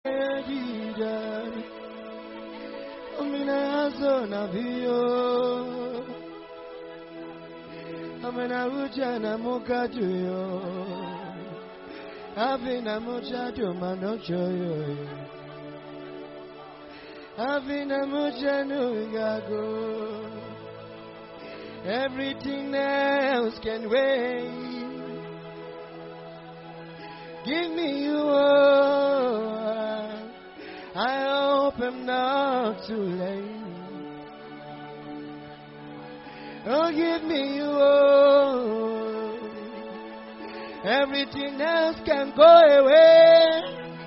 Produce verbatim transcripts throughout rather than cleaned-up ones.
Everything else can wait. Give me you, oh, I hope I'm not too late. Oh, give me you, oh, everything else can go away.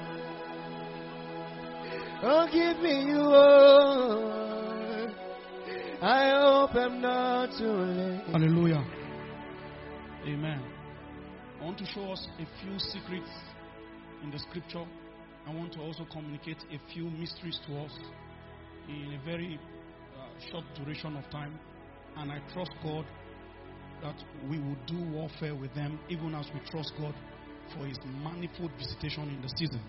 Oh, give me you, oh, I hope I'm not too late. Hallelujah. Amen. I want to show us a few secrets in the scripture. I want to also communicate a few mysteries to us in a very uh, short duration of time. And I trust God that we will do warfare with them, even as we trust God for His manifold visitation in the season.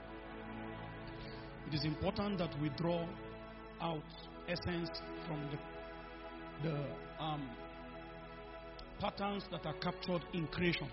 It is important that we draw out essence from the, the um, patterns that are captured in creation.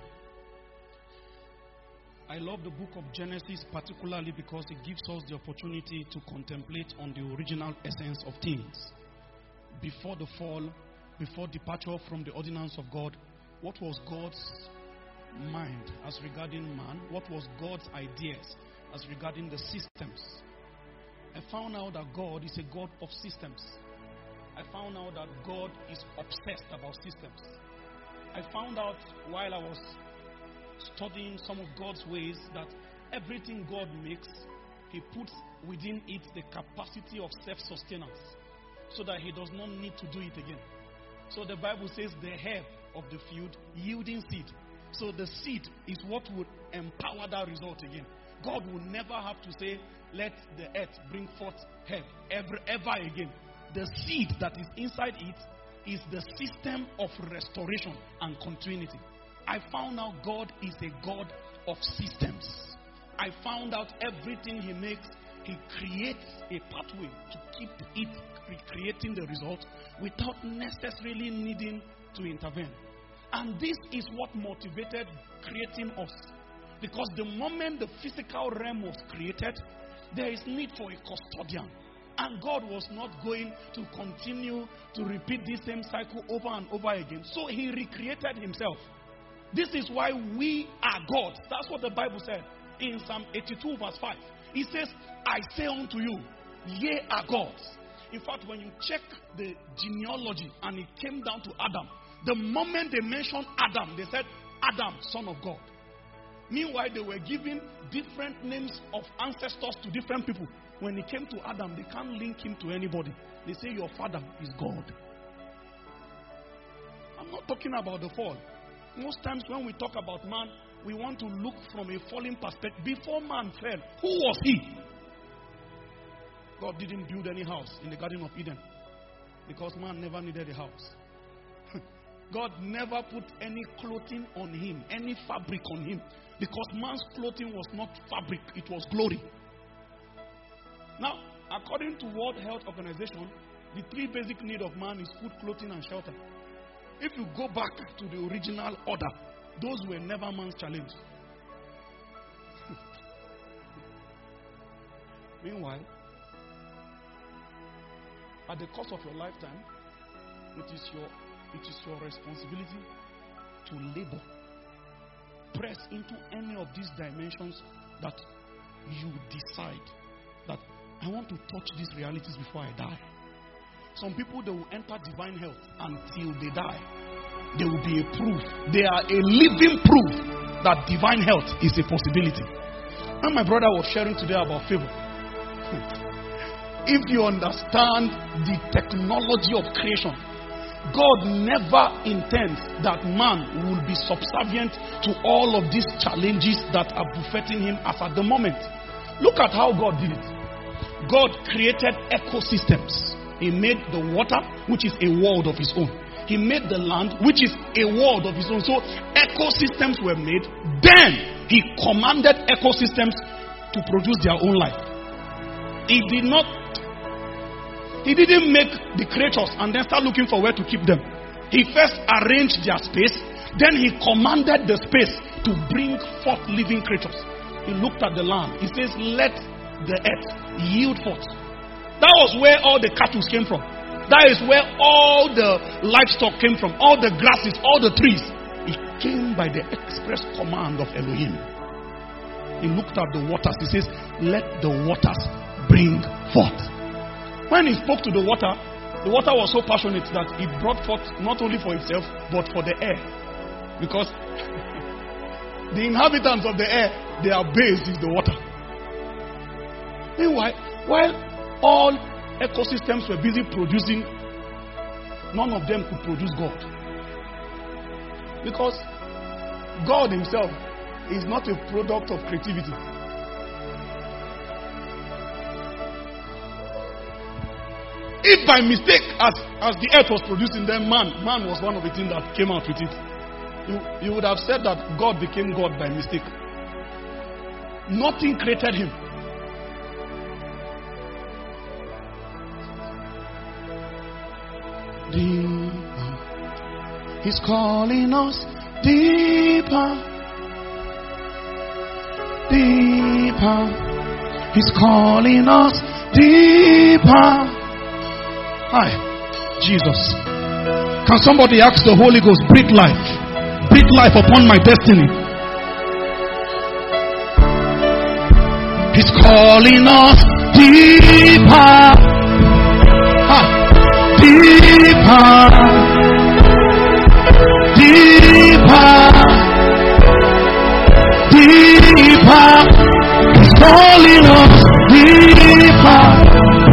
I love the book of Genesis particularly because it gives us the opportunity to contemplate on the original essence of things. Before the fall, before departure from the ordinance of God, what was God's mind as regarding man? What was God's ideas as regarding the systems? I found out that God is a God of systems. I found out that God is obsessed about systems. I found out while I was studying some of God's ways that everything God makes, He puts within it the capacity of self-sustenance so that He does not need to do it again. So the Bible says the herb of the field yielding seed. So the seed is what would empower that result again. God will never have to say, let the earth bring forth herb ever, ever again. The seed that is inside it is the system of restoration and continuity. I found out God is a God of systems. I found out everything He makes, He creates a pathway to keep it recreating the result without necessarily needing to intervene. And this is what motivated creating us. Because the moment the physical realm was created, there is need for a custodian. And God was not going to continue to repeat this same cycle over and over again. So He recreated Himself. This is why we are gods. That's what the Bible said in Psalm eighty-two verse five. It says, I say unto you, ye are gods. In fact, when you check the genealogy and it came down to Adam, the moment they mentioned Adam, they said, Adam, son of God. Meanwhile, they were giving different names of ancestors to different people. When it came to Adam, they can't link him to anybody. They say, your father is God. I'm not talking about the fall. Most times when we talk about man, we want to look from a fallen perspective. Before man fell, who was he? God didn't build any house in the Garden of Eden because man never needed a house. God never put any clothing on him, any fabric on him, because man's clothing was not fabric, it was glory. Now, according to World Health Organization, the three basic needs of man is food, clothing, and shelter. If you go back to the original order, those were never man's challenge. Meanwhile, at the course of your lifetime, it is your it is your responsibility to labor, press into any of these dimensions that you decide that I want to touch these realities before I die. Some people, they will enter divine health until they die. They will be a proof. They are a living proof that divine health is a possibility. And my brother was sharing today about favor. If you understand the technology of creation, God never intends that man will be subservient to all of these challenges that are buffeting him as at the moment. Look at how God did it. God created ecosystems. He made the water, which is a world of his own. He made the land, which is a world of his own. So ecosystems were made. Then he commanded ecosystems to produce their own life. He did not, he didn't make the creatures and then start looking for where to keep them. He first arranged their space, then he commanded the space to bring forth living creatures. He looked at the land. He says, let the earth yield forth. That was where all the cattle came from. That is where all the livestock came from. All the grasses, all the trees. It came by the express command of Elohim. He looked at the waters. He says, let the waters bring forth. When he spoke to the water, the water was so passionate that it brought forth not only for itself, but for the air. Because the inhabitants of the air, their base is the water. Meanwhile, while all ecosystems were busy producing, none of them could produce God. Because God himself is not a product of creativity. If by mistake, as, as the earth was producing them, man, man was one of the things that came out with it. You, you would have said that God became God by mistake. Nothing created him. Deeper. He's calling us deeper. Deeper. He's calling us deeper. Hi, Jesus. Can somebody ask the Holy Ghost, breathe life. Breathe life upon my destiny. He's calling us deeper. Hi. Deeper. Deeper. Deeper. He's calling us deeper.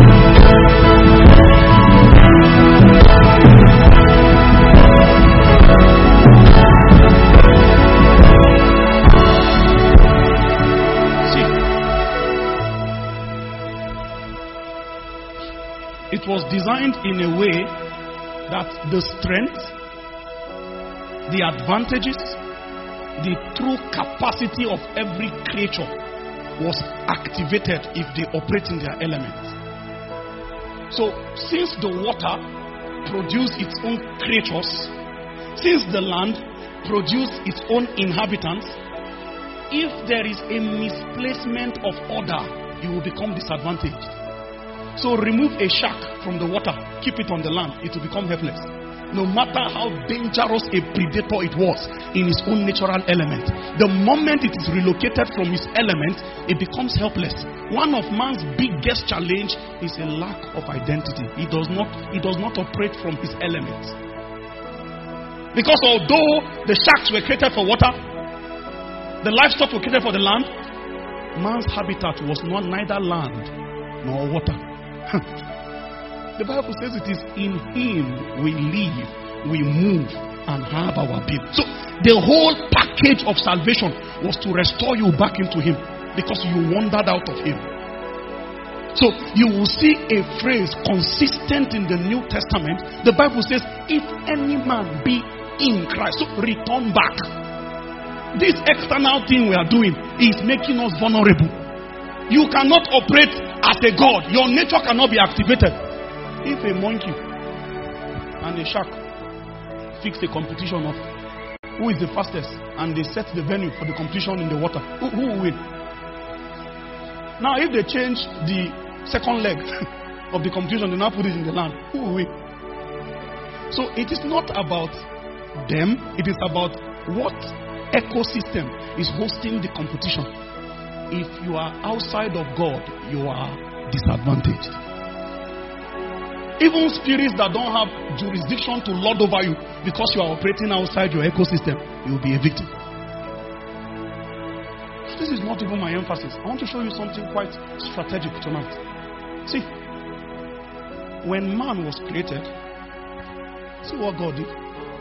It was designed in a way that the strength, the advantages, the true capacity of every creature was activated if they operate in their element. So, since the water produced its own creatures, since the land produced its own inhabitants, if there is a misplacement of order, you will become disadvantaged. So remove a shark from the water, keep it on the land, it will become helpless. No matter how dangerous a predator it was in its own natural element, the moment it is relocated from its element, it becomes helpless. One of man's biggest challenge is a lack of identity. He does not, he does not operate from his element. Because although the sharks were created for water, the livestock were created for the land, man's habitat was not neither land nor water. The Bible says it is in him we live, we move, and have our being. So the whole package of salvation was to restore you back into him, because you wandered out of him. So you will see a phrase consistent in the New Testament. The Bible says, if any man be in Christ, so return back. This external thing we are doing is making us vulnerable. You cannot operate as a God. Your nature cannot be activated. If a monkey and a shark fix a competition of who is the fastest, and they set the venue for the competition in the water, who, who will win? Now if they change the second leg of the competition, they now put it in the land, who will win? So it is not about them, it is about what ecosystem is hosting the competition. If you are outside of God, you are disadvantaged. Even spirits that don't have jurisdiction to lord over you, because you are operating outside your ecosystem, you will be a victim. This is not even my emphasis. I want to show you something quite strategic tonight. See, when man was created, see what God did.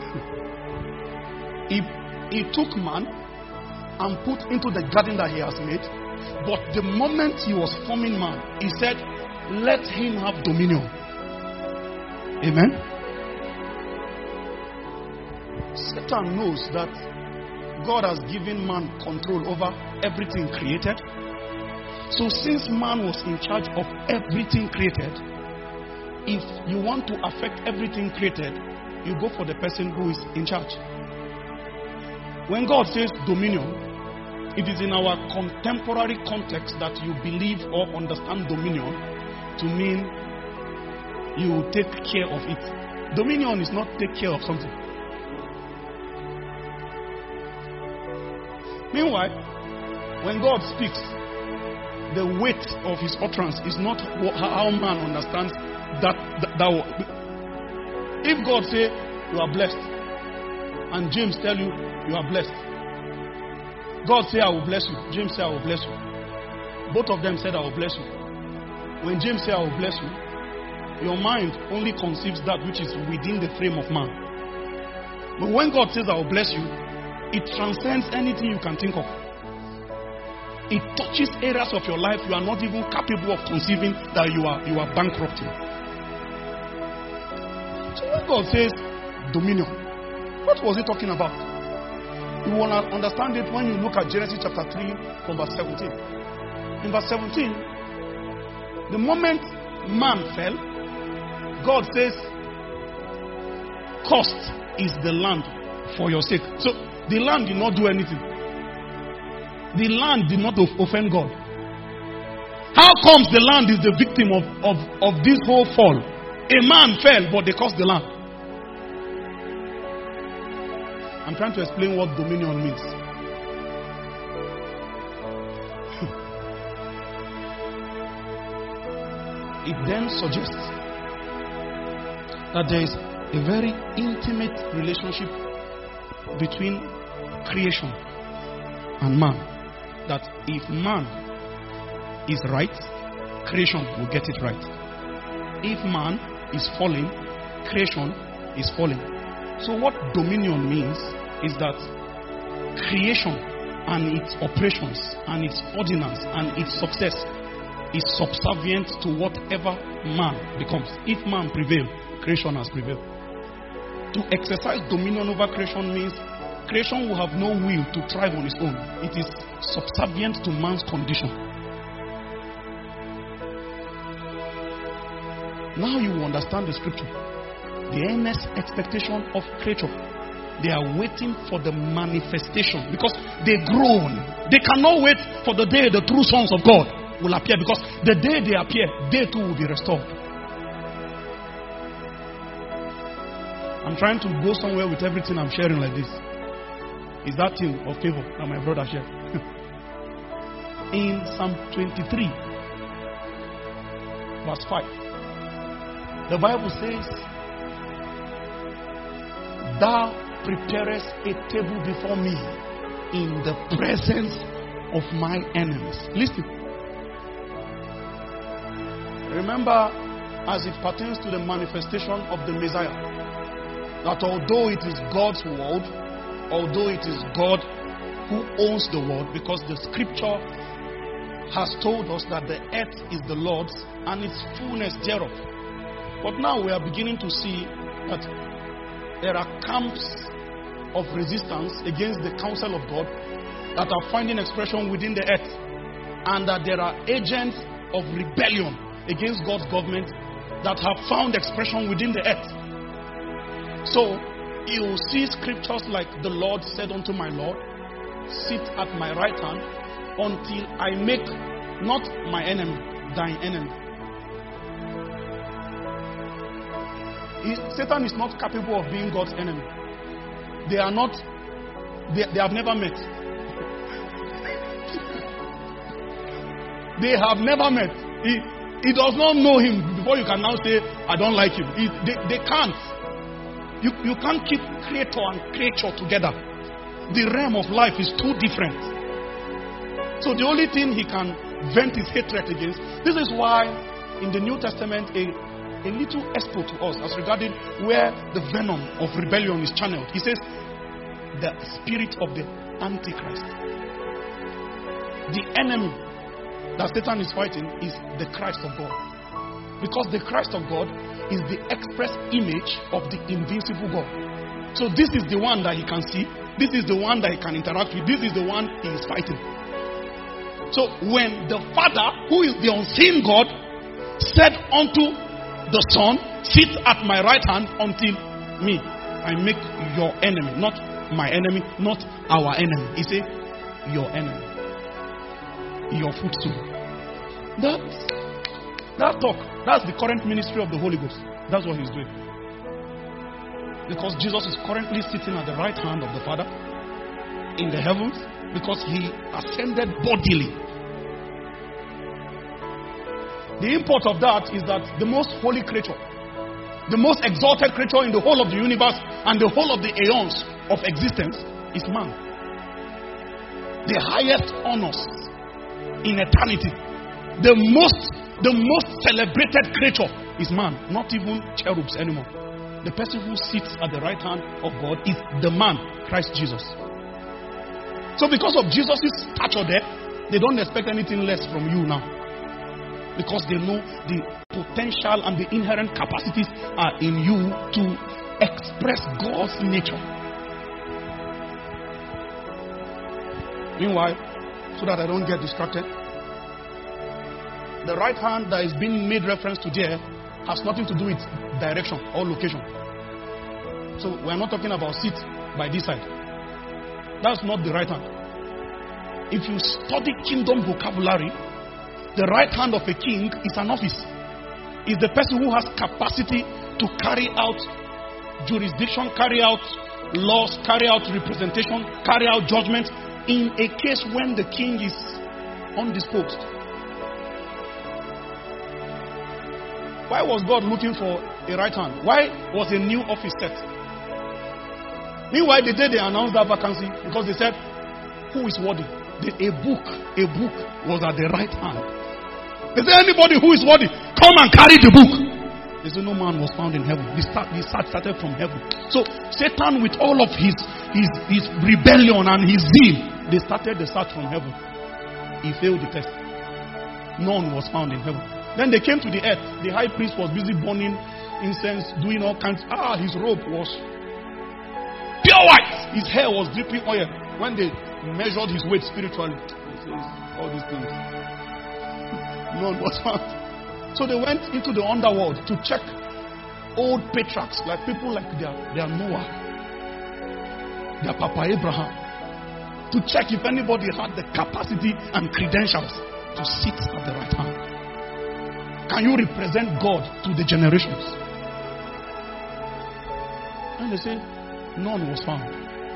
He, he took man and put into the garden that he has made. But the moment he was forming man, he said, let him have dominion. Amen. Satan knows that God has given man control over everything created. So since man was in charge of everything created, if you want to affect everything created, you go for the person who is in charge. When God says dominion, it is in our contemporary context that you believe or understand dominion to mean you take care of it. Dominion is not take care of something. Meanwhile, when God speaks, the weight of his utterance is not how man understands that, that, that. If God say you are blessed, and James tell you you are blessed, God say I will bless you, James say I will bless you. Both of them said I will bless you. When James say I will bless you, your mind only conceives that which is within the frame of man. But when God says I will bless you, it transcends anything you can think of. It touches areas of your life you are not even capable of conceiving that you are you are bankrupting. So when God says dominion, what was he talking about? You want to understand it when you look at Genesis chapter three from verse seventeen. In verse seventeen, the moment man fell, God says, "Cursed is the land for your sake." So the land did not do anything. The land did not offend God. How comes the land is the victim of, of, of this whole fall? A man fell, but they cursed the land. I'm trying to explain what dominion means. It then suggests that there is a very intimate relationship between creation and man. That if man is right, creation will get it right. If man is falling, creation is falling. So what dominion means is that creation and its operations and its ordinance and its success is subservient to whatever man becomes. If man prevails, creation has prevailed. To exercise dominion over creation means creation will have no will to thrive on its own. It is subservient to man's condition. Now you understand the scripture. The earnest expectation of creature. They are waiting for the manifestation because they groan. They cannot wait for the day the true sons of God will appear, because the day they appear, they too will be restored. I'm trying to go somewhere with everything I'm sharing like this. Is that thing of favor that my brother shared? In Psalm twenty-three, verse five, the Bible says, "Thou preparest a table before me in the presence of my enemies." Listen. Remember, as it pertains to the manifestation of the Messiah, that although it is God's word, although it is God who owns the world, because the scripture has told us that the earth is the Lord's and its fullness thereof. But now we are beginning to see that there are camps of resistance against the counsel of God that are finding expression within the earth, and that there are agents of rebellion against God's government that have found expression within the earth. So you see scriptures like, "The Lord said unto my Lord, sit at my right hand until I make not my enemy thine enemy." He, Satan is not capable of being God's enemy. They are not, they, they have never met. They have never met. He, he does not know him before you can now say, "I don't like him." He, they, they can't. You, you can't keep creator and creature together. The realm of life is too different. So the only thing he can vent his hatred against. This is why in the New Testament a, a little expo to us as regarding where the venom of rebellion is channeled. He says the spirit of the Antichrist. The enemy that Satan is fighting is the Christ of God. Because the Christ of God is the express image of the invincible God. So this is the one that he can see. This is the one that he can interact with. This is the one he is fighting. So when the Father, who is the unseen God, said unto the Son, sit at my right hand until me, I make your enemy, not my enemy, not our enemy. He said, your enemy, your footstool. That, that talk, that's the current ministry of the Holy Ghost. That's what he's doing. Because Jesus is currently sitting at the right hand of the Father in the heavens, because he ascended bodily. The import of that is that the most holy creature, the most exalted creature in the whole of the universe and the whole of the aeons of existence is man. The highest honors in eternity, the most, the most celebrated creature is man, not even cherubs anymore. The person who sits at the right hand of God is the man, Christ Jesus. So because of Jesus' stature there, they don't expect anything less from you now. Because they know the potential and the inherent capacities are in you to express God's nature. Meanwhile, so that I don't get distracted, the right hand that is being made reference to there has nothing to do with direction or location. So we're not talking about sit by this side. That's not the right hand. If you study kingdom vocabulary, the right hand of a king is an office. It's the person who has capacity to carry out jurisdiction, carry out laws, carry out representation, carry out judgment in a case when the king is undisposed. Why was God looking for a right hand? Why was a new office set? Meanwhile, the day they announced that vacancy, because they said, who is worthy? The, a book, a book was at the right hand. They said, anybody who is worthy, come and carry the book. They said, no man was found in heaven. The start, the start started from heaven. So Satan, with all of his, his, his rebellion and his zeal, they started the search from heaven. He failed the test. None was found in heaven. Then they came to the earth. The high priest was busy burning incense, doing all kinds. Ah, his robe was pure white. His hair was dripping oil. When they measured his weight spiritually, he says all these things. None was found. So they went into the underworld to check old patriarchs, like people like their, their Noah, their Papa Abraham, to check if anybody had the capacity and credentials to sit at the right hand. Can you represent God to the generations? And they say, none was found.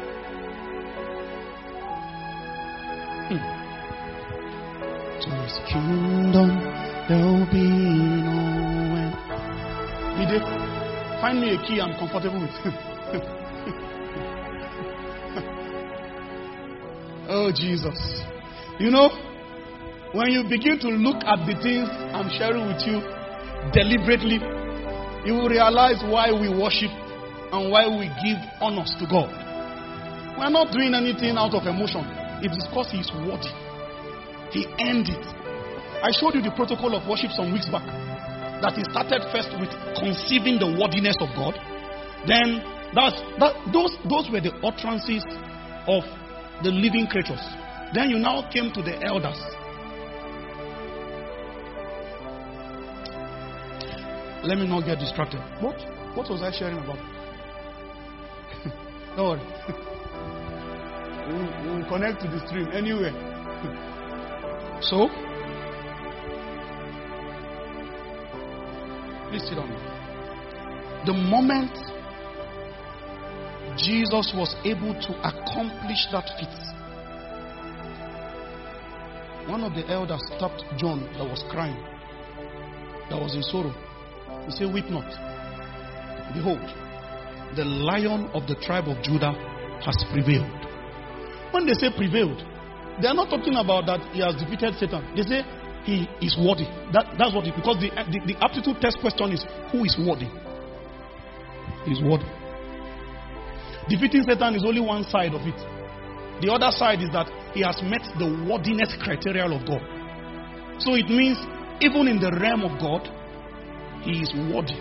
Hmm. To his kingdom there will be no end. Mide, find me a key I'm comfortable with. Oh Jesus. You know, when you begin to look at the things I'm sharing with you deliberately, you will realize why we worship and why we give honors to God. We are not doing anything out of emotion. It is because He is worthy. He earned it. I showed you the protocol of worship some weeks back. That he started first with conceiving the worthiness of God. Then that's, that, those, those were the utterances of the living creatures. Then you now came to the elders. Let me not get distracted. What? What was I sharing about? Don't worry. we will connect to the stream anyway. So, please sit down. The moment Jesus was able to accomplish that feat, one of the elders stopped John that was crying, that was in sorrow. He said, weep not. Behold, the Lion of the tribe of Judah has prevailed. When they say prevailed, they are not talking about that he has defeated Satan. They say he is worthy. That, that's what it is. Because the, the, the aptitude test question is, who is worthy? He is worthy. Defeating Satan is only one side of it. The other side is that he has met the worthiness criteria of God. So it means even in the realm of God, he is worthy.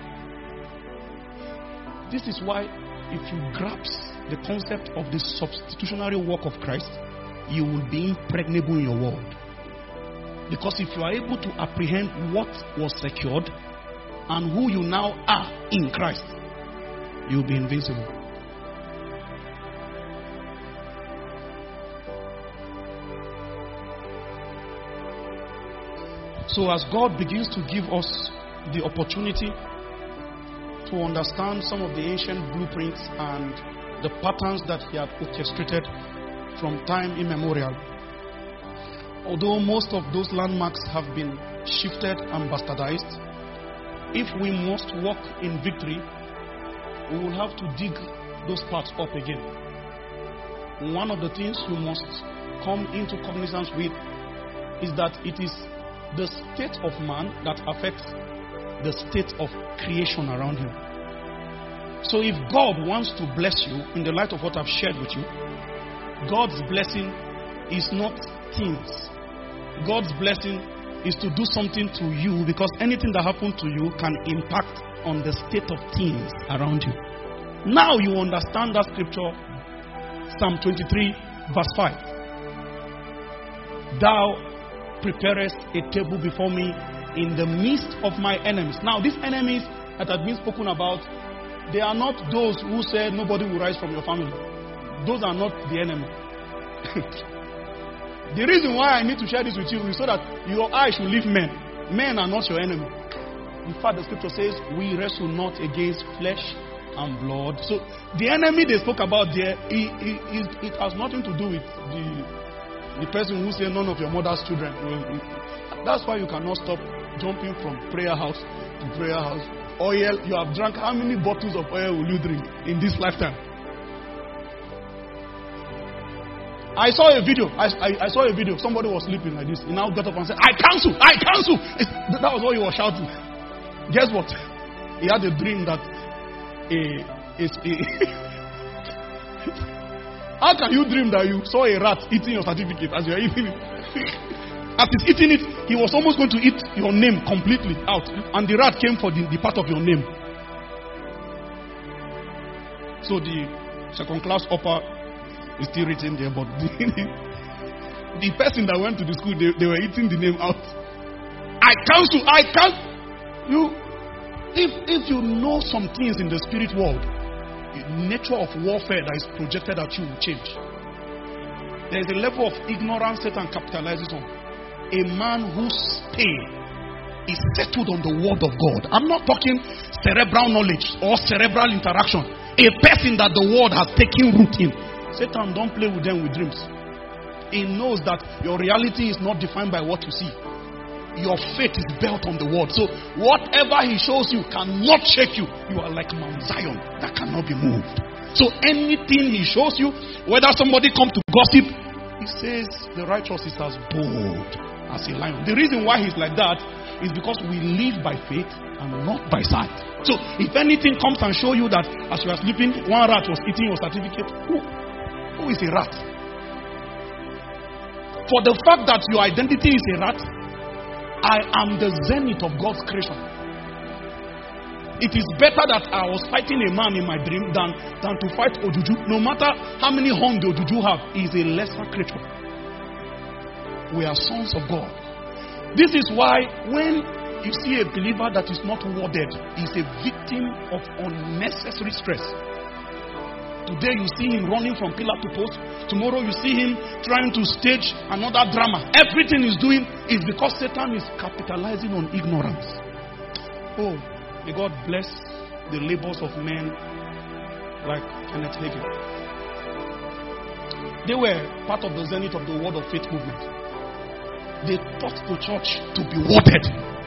This is why if you grasp the concept of the substitutionary work of Christ, you will be impregnable in your world. Because if you are able to apprehend what was secured and who you now are in Christ, you'll be invincible. So as God begins to give us the opportunity to understand some of the ancient blueprints and the patterns that He had orchestrated from time immemorial, although most of those landmarks have been shifted and bastardized, if we must walk in victory, we will have to dig those parts up again. One of the things you must come into cognizance with is that it is the state of man that affects the state of creation around you. So if God wants to bless you, in the light of what I've shared with you, God's blessing is not things. God's blessing is to do something to you, because anything that happened to you can impact on the state of things around you. Now you understand that scripture, Psalm twenty-three verse five. Thou preparest a table before me in the midst of my enemies. Now these enemies that have been spoken about, they are not those who said nobody will rise from your family. Those are not the enemy. The reason why I need to share this with you is so that your eyes should leave men. Men are not your enemy. In fact, the scripture says, we wrestle not against flesh and blood. So the enemy they spoke about there, it, it, it has nothing to do with the, the person who said none of your mother's children. That's why you cannot stop jumping from prayer house to prayer house. Oil, you have drunk, how many bottles of oil will you drink in this lifetime? I saw a video. I, I, I saw a video. Somebody was sleeping like this. He now got up and said, I cancel! I cancel! It's, that was what he was shouting. Guess what? He had a dream that a, a, a how can you dream that you saw a rat eating your certificate as you are eating it? As he's eating it, he was almost going to eat your name completely out. And the rat came for the, the part of your name. So the second class upper is still written there, but the, the person that went to the school, they, they were eating the name out. I cancel, I can't. You, if if you know some things in the spirit world, the nature of warfare that is projected at you will change. There is a level of ignorance Satan capitalizes on. A man whose stay is settled on the word of God. I'm not talking cerebral knowledge or cerebral interaction. A person that the word has taken root in. Satan don't play with them with dreams. He knows that your reality is not defined by what you see. Your faith is built on the word. So whatever he shows you cannot shake you. You are like Mount Zion that cannot be moved. So anything he shows you, whether somebody comes to gossip, he says the righteous is as bold as a lion. The reason why he's like that is because we live by faith and not by sight. So if anything comes and show you that as you are sleeping, one rat was eating your certificate, who, who is a rat? For the fact that your identity is a rat, I am the zenith of God's creation. It is better that I was fighting a man in my dream than, than to fight Ojuju. No matter how many horns the Ojuju have, he is a lesser creature. We are sons of God. This is why when you see a believer that is not worded, is a victim of unnecessary stress. Today you see him running from pillar to post. Tomorrow you see him trying to stage another drama. Everything he's doing is because Satan is capitalizing on ignorance. Oh, may God bless the labors of men like Kenneth Hagin. They were part of the zenith of the Word of Faith movement. They taught the church to be worded.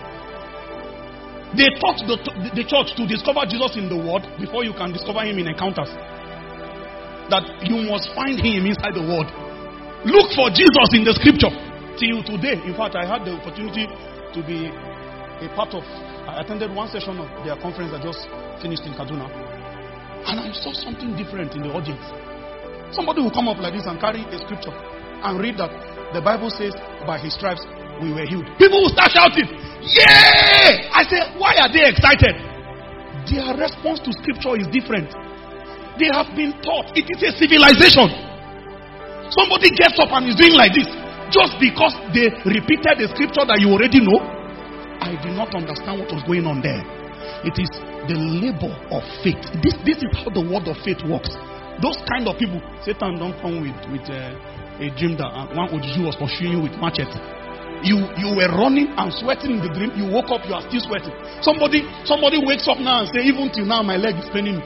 They taught the, the church to discover Jesus in the Word before you can discover him in encounters. That you must find him inside the Word. Look for Jesus in the scripture. Till today, in fact, I had the opportunity to be a part of, I attended one session of their conference that just finished in Kaduna. And I saw something different in the audience. Somebody will come up like this and carry a scripture and read that the Bible says, by his stripes we were healed. People will start shouting, yeah! I say, why are they excited? Their response to scripture is different. They have been taught it is a civilization. Somebody gets up and is doing like this. just because they repeated the scripture that you already know. I did not understand what was going on there. It is the labor of faith. This, this is how the word of faith works. Those kind of people, Satan don't come with, with uh, a dream that uh, one Ojuju was pursuing you with machete. You you were running and sweating in the dream. You woke up, you are still sweating. Somebody somebody wakes up now and say, even till now my leg is paining me.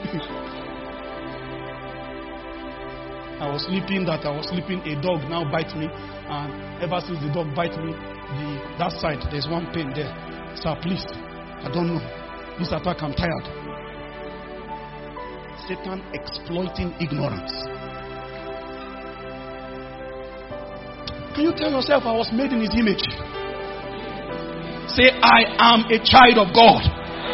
I was sleeping that I was sleeping. A dog now bites me, and ever since the dog bites me, the that side there's one pain there. Sir, please, I don't know. This attack, I'm tired. Satan exploiting ignorance. Can you tell yourself, I was made in his image? Say, I am a child of God.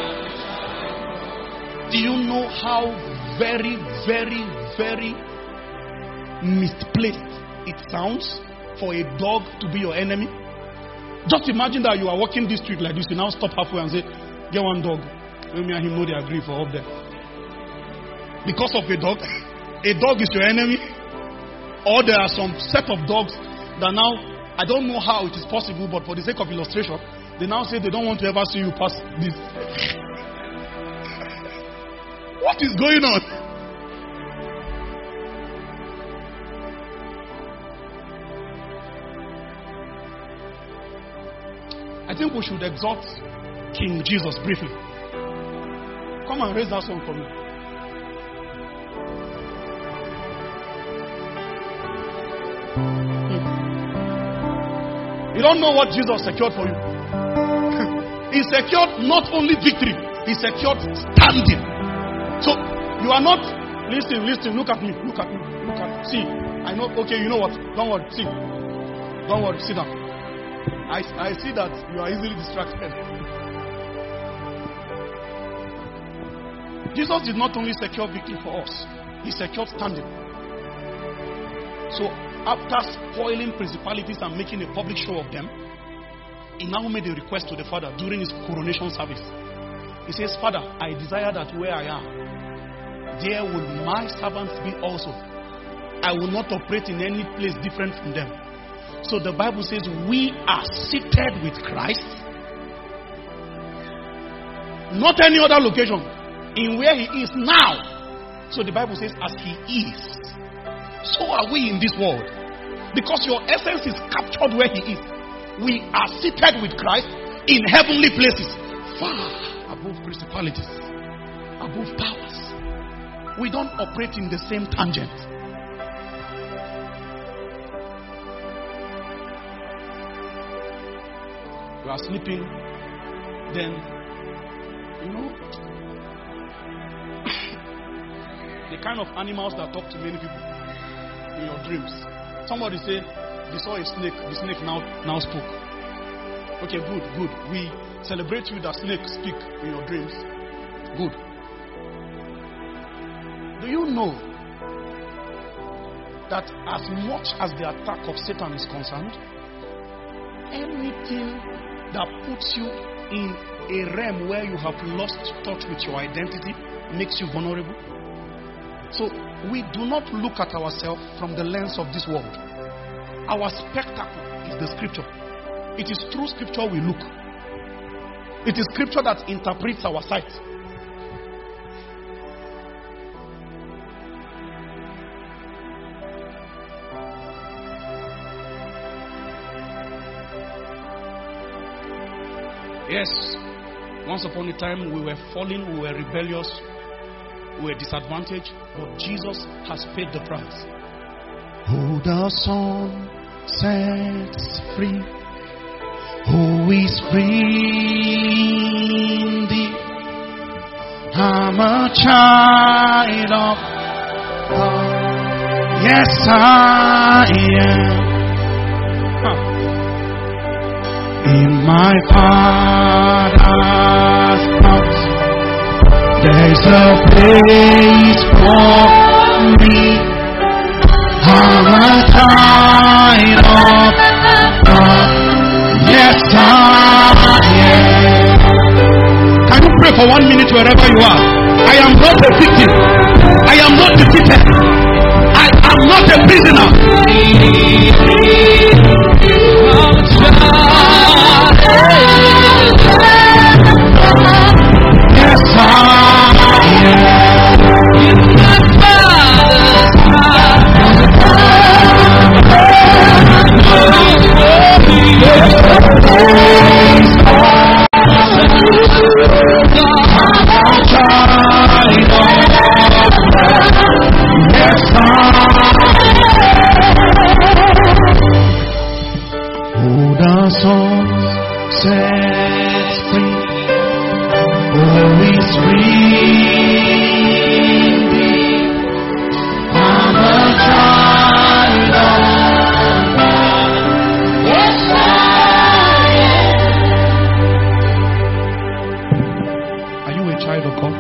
Do you know how very, very, very misplaced it sounds for a dog to be your enemy? Just imagine that you are walking this street like this. You now stop halfway and say, get one dog. Let me and him know they agree for up there. Because of a dog? A dog is your enemy? Or there are some set of dogs that now, I don't know how it is possible, but for the sake of illustration, they now say they don't want to ever see you pass this. What is going on? I think we should exalt King Jesus briefly. Come and raise that song for me. You don't know what Jesus secured for you. He secured not only victory, he secured standing. So you are not, listen, listen, look at me, look at me, look at me. See, I know, okay, you know what? Don't worry, see. Don't worry, sit down. I, I see that you are easily distracted. Jesus did not only secure victory for us, he secured standing. So after spoiling principalities and making a public show of them, he now made a request to the Father during his coronation service. He says, Father, I desire that where I am, there will my servants be also. I will not operate in any place different from them. So the Bible says we are seated with Christ. Not any other location. In where he is now. So the Bible says as he is. So are we in this world. Because your essence is captured where he is. We are seated with Christ in heavenly places. Far above principalities. Above powers. We don't operate in the same tangent. You are sleeping, then, you know, the kind of animals that talk to many people in your dreams. Somebody say, they saw a snake, the snake now, now spoke. Okay, good, good. We celebrate you that snakes speak in your dreams. Good. Do you know that as much as the attack of Satan is concerned, anything that puts you in a realm where you have lost touch with your identity makes you vulnerable? So we do not look at ourselves from the lens of this world. Our spectacle is the scripture. It is through scripture we look. It is scripture that interprets our sight. Yes, once upon a time we were fallen, we were rebellious, we were disadvantaged, but Jesus has paid the price. Who the Son sets free, who is free indeed. I'm a child of God. Yes, I am. Huh. In my Father's house, there's a place for me. I'm a child of God. Yes, I am. Can you pray for one minute wherever you are? I am not a victim. I am not defeated. I am not a prisoner. set free. Oh, it's free. I'm a child of God. Yes, I am. Are you a child of God?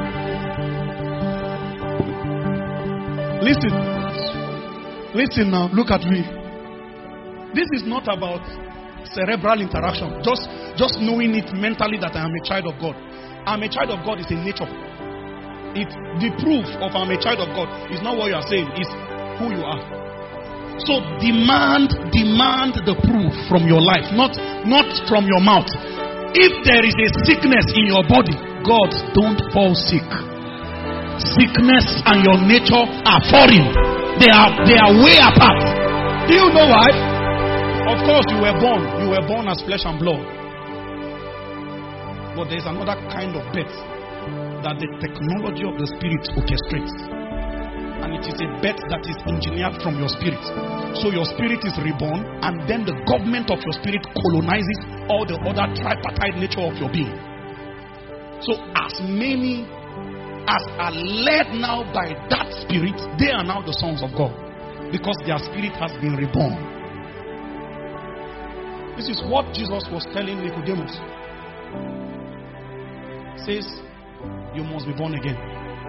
Listen. Listen now. Look at me. This is not about cerebral interaction. Just, just knowing it mentally that I am a child of God. I'm a child of God is a nature. It, the proof of I'm a child of God is not what you are saying, it's who you are. So demand, demand the proof from your life, not, not from your mouth. If there is a sickness in your body, God, don't fall sick. Sickness and your nature are foreign. They are, they are way apart. Do you know why? Of course, you were born. You were born as flesh and blood. But there is another kind of birth that the technology of the spirit orchestrates. And it is a birth that is engineered from your spirit. So your spirit is reborn, and then the government of your spirit colonizes all the other tripartite nature of your being. So as many as are led now by that spirit, they are now the sons of God, because their spirit has been reborn. This is what Jesus was telling Nicodemus. Says, you must be born again.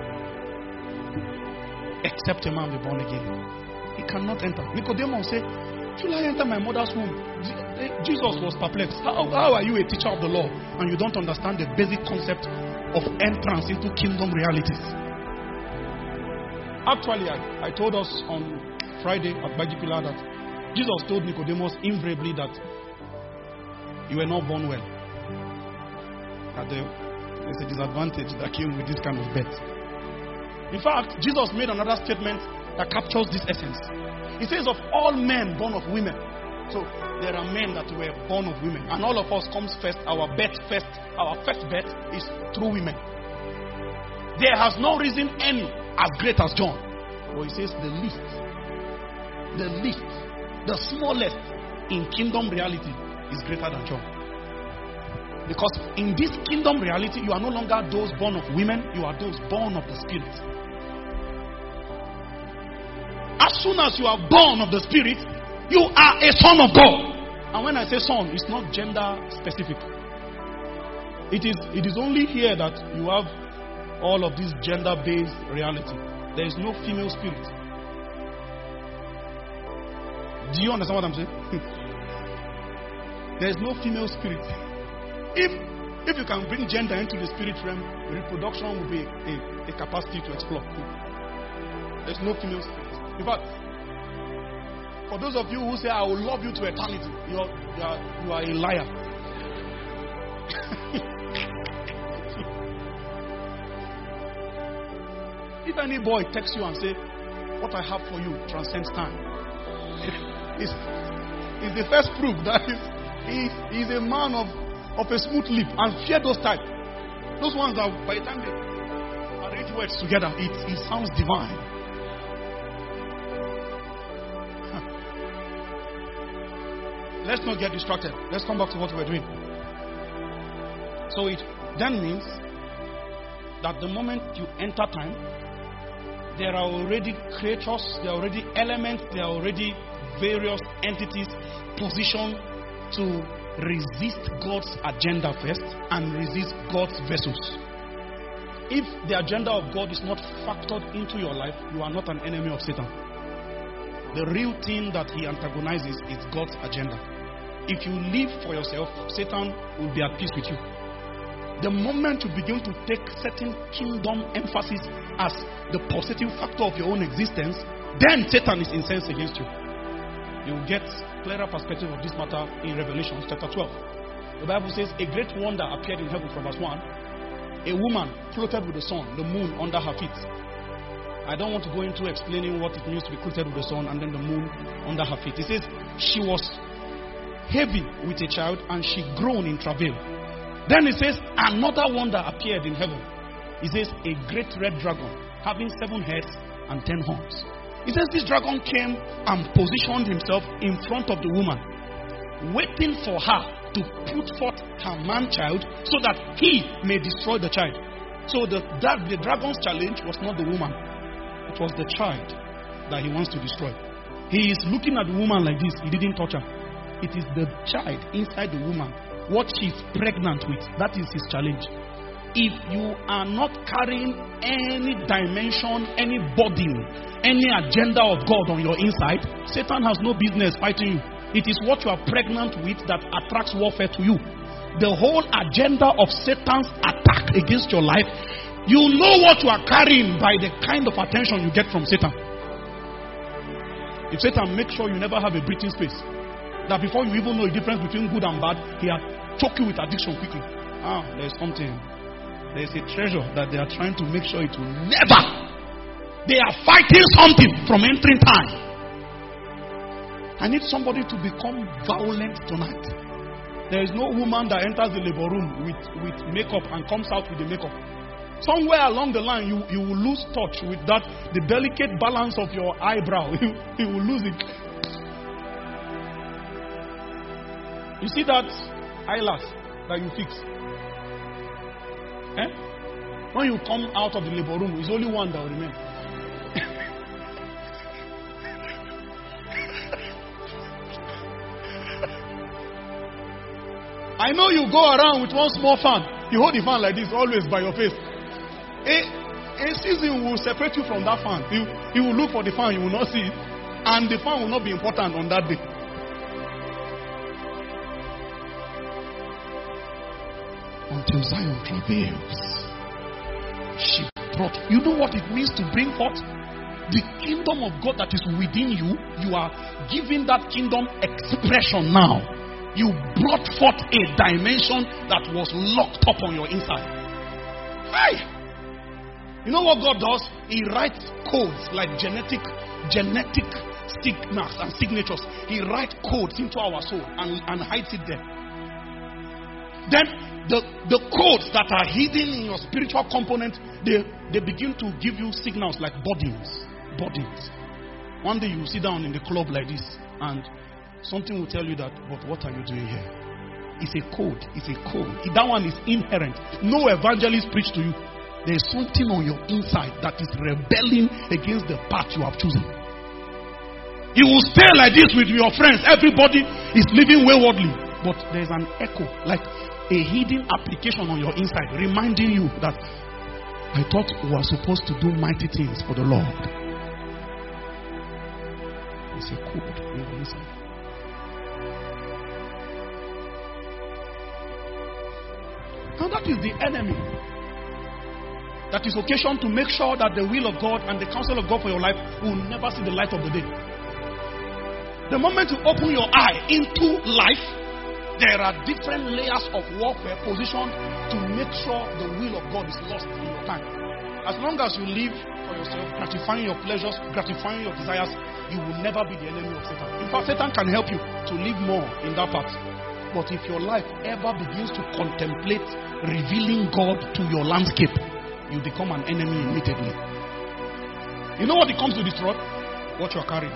Except a man be born again, he cannot enter. Nicodemus said, should I enter my mother's womb? Jesus was perplexed. How, how are you a teacher of the law and you don't understand the basic concept of entrance into kingdom realities? Actually, I, I told us on Friday at Bajipila that Jesus told Nicodemus invariably that you were not born well. That there, there's a disadvantage that came with this kind of birth. In fact, Jesus made another statement that captures this essence. He says, of all men born of women. So there are men that were born of women, and all of us comes first. Our birth first, our first birth is through women. There has no risen any as great as John. But he says the least, the least, the smallest in kingdom reality is greater than John. Because in this kingdom reality, you are no longer those born of women, you are those born of the Spirit. As soon as you are born of the Spirit, you are a son of God. And when I say son, it's not gender specific. It is, it is only here that you have all of this gender-based reality. There is no female spirit. Do you understand what I'm saying? There is no female spirit. If if you can bring gender into the spirit realm, reproduction will be a, a capacity to explore. There's no female spirit. In fact, for those of you who say, I will love you to eternity, you are, you are, you are a liar. If any boy texts you and say, what I have for you transcends time, is is the first proof that he is a man of, of a smooth lip, and fear those type. Those ones that by the time they arrange words together, it, it sounds divine. Let's not get distracted. Let's come back to what we're doing. So it then means that the moment you enter time, there are already creatures, there are already elements, there are already various entities positioned to resist God's agenda first and resist God's vessels. If the agenda of God is not factored into your life, you are not an enemy of Satan. The real thing that he antagonizes is God's agenda. If you live for yourself, Satan will be at peace with you. The moment you begin to take certain kingdom emphasis as the positive factor of your own existence, then Satan is incensed against you. You will get clearer perspective of this matter in Revelation chapter twelve. The Bible says a great wonder appeared in heaven from verse one. A woman clothed with the sun, the moon under her feet. I don't want to go into explaining what it means to be clothed with the sun and then the moon under her feet. It says she was heavy with a child and she groaned in travail. Then it says another wonder appeared in heaven. It says a great red dragon having seven heads and ten horns. It says this dragon came and positioned himself in front of the woman, waiting for her to put forth her man-child so that he may destroy the child. So the, that, the dragon's challenge was not the woman. It was the child that he wants to destroy. He is looking at the woman like this. He didn't touch her. It is the child inside the woman. What she's pregnant with. That is his challenge. If you are not carrying any dimension, any burden, any agenda of God on your inside, Satan has no business fighting you. It is what you are pregnant with that attracts warfare to you. The whole agenda of Satan's attack against your life, you know what you are carrying by the kind of attention you get from Satan. If Satan makes sure you never have a breathing space, that before you even know the difference between good and bad, he has choked you with addiction quickly. Ah, there's something. There's a treasure that they are trying to make sure it will never. They are fighting something from entering time. I need somebody to become violent tonight. There is no woman that enters the labor room with, with makeup and comes out with the makeup. Somewhere along the line, you, you will lose touch with that, the delicate balance of your eyebrow. You, you will lose it. You see that eyelash that you fix? Eh? When you come out of the labor room, there's only one that will remain. I know you go around with one small fan. You hold the fan like this, always by your face. A, a season will separate you from that fan. You, you will look for the fan, you will not see it. And the fan will not be important on that day. Until Zion travails, she brought. You know what it means to bring forth? The kingdom of God that is within you, you are giving that kingdom expression now. You brought forth a dimension that was locked up on your inside. Hi! You know what God does? He writes codes like genetic, genetic signals and signatures. He writes codes into our soul and, and hides it there. Then the, the codes that are hidden in your spiritual component, they, they begin to give you signals like burdens. Burdens. One day you sit down in the club like this and something will tell you that, but what are you doing here? It's a code. It's a code. That one is inherent. No evangelist preached to you. There is something on your inside that is rebelling against the path you have chosen. You will stay like this with your friends. Everybody is living waywardly. But there is an echo, like a hidden application on your inside, reminding you that I thought we were supposed to do mighty things for the Lord. It's a code on your inside. Now that is the enemy that is occasioned to make sure that the will of God and the counsel of God for your life will never see the light of the day. The moment you open your eye into life, there are different layers of warfare positioned to make sure the will of God is lost in your time. As long as you live for yourself, gratifying your pleasures, gratifying your desires, you will never be the enemy of Satan. In fact, Satan can help you to live more in that path. But if your life ever begins to contemplate revealing God to your landscape, you become an enemy immediately. You know what it comes to destroy? What you are carrying.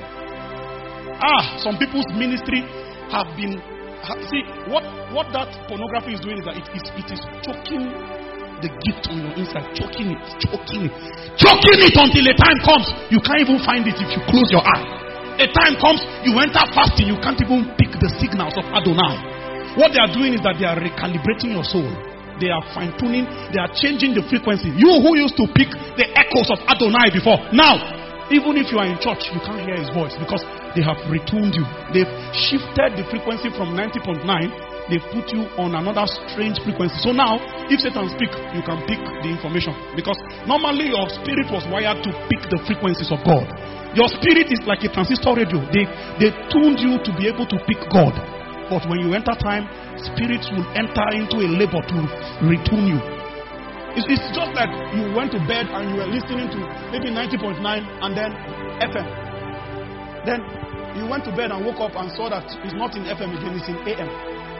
Ah, some people's ministry have been. See, what, what that pornography is doing is that it is, it is choking the gift on your inside. Choking it, choking it. Choking it until a time comes. You can't even find it if you close your eye. A time comes, you enter fasting, you can't even pick the signals of Adonai. What they are doing is that they are recalibrating your soul. They are fine-tuning. They are changing the frequency. You who used to pick the echoes of Adonai before, now, even if you are in church, you can't hear his voice because they have retuned you. They've shifted the frequency from ninety point nine. They've put you on another strange frequency. So now, if Satan speaks, you can pick the information. Because normally your spirit was wired to pick the frequencies of God. Your spirit is like a transistor radio. They, they tuned you to be able to pick God. But when you enter time, spirits will enter into a labor to retune you. It's, it's just like you went to bed and you were listening to maybe ninety point nine and then F M. Then you went to bed and woke up and saw that it's not in F M again, it's in A M.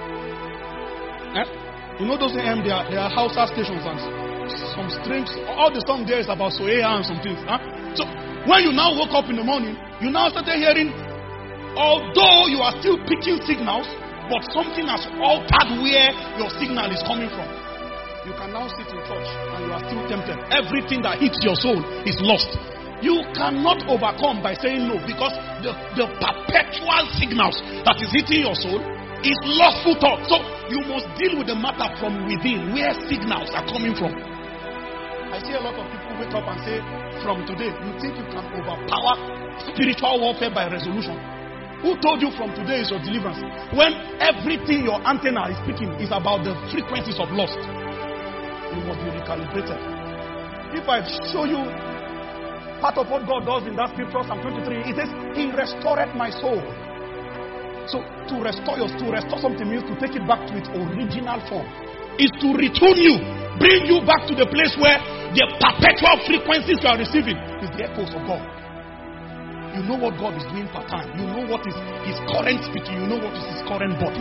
Eh? You know those A M, they are, they are Hausa stations and some strange, all the song there is about Soeya and some things. Huh? So when you now woke up in the morning, you now started hearing, although you are still picking signals, but something has altered where your signal is coming from. You can now sit in church and you are still tempted. Everything that hits your soul is lost. You cannot overcome by saying no, because the, the perpetual signals that is hitting your soul is lustful thought. So you must deal with the matter from within, where signals are coming from. I see a lot of people wake up and say, from today, you think you can overpower spiritual warfare by resolution. Who told you from today is your deliverance? When everything your antenna is picking is about the frequencies of lust. You must be recalibrated. If I show you part of what God does in that scripture, Psalm twenty-three, it says, He restored my soul. So to restore your, to restore something means to take it back to its original form. Is to retune you, bring you back to the place where the perpetual frequencies you are receiving is the echoes of God. You know what God is doing per time. You know what is His current speaking. You know what is His current body.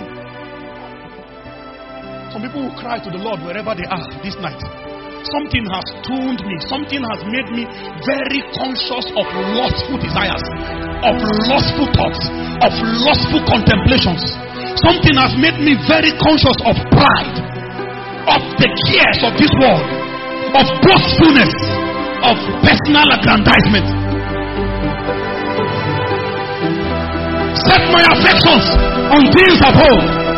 Some people will cry to the Lord wherever they are this night. Something has tuned me. Something has made me very conscious of lustful desires, of lustful thoughts, of lustful contemplations. Something has made me very conscious of pride, of the cares of this world, of boastfulness, of personal aggrandizement. Set my affections on things above.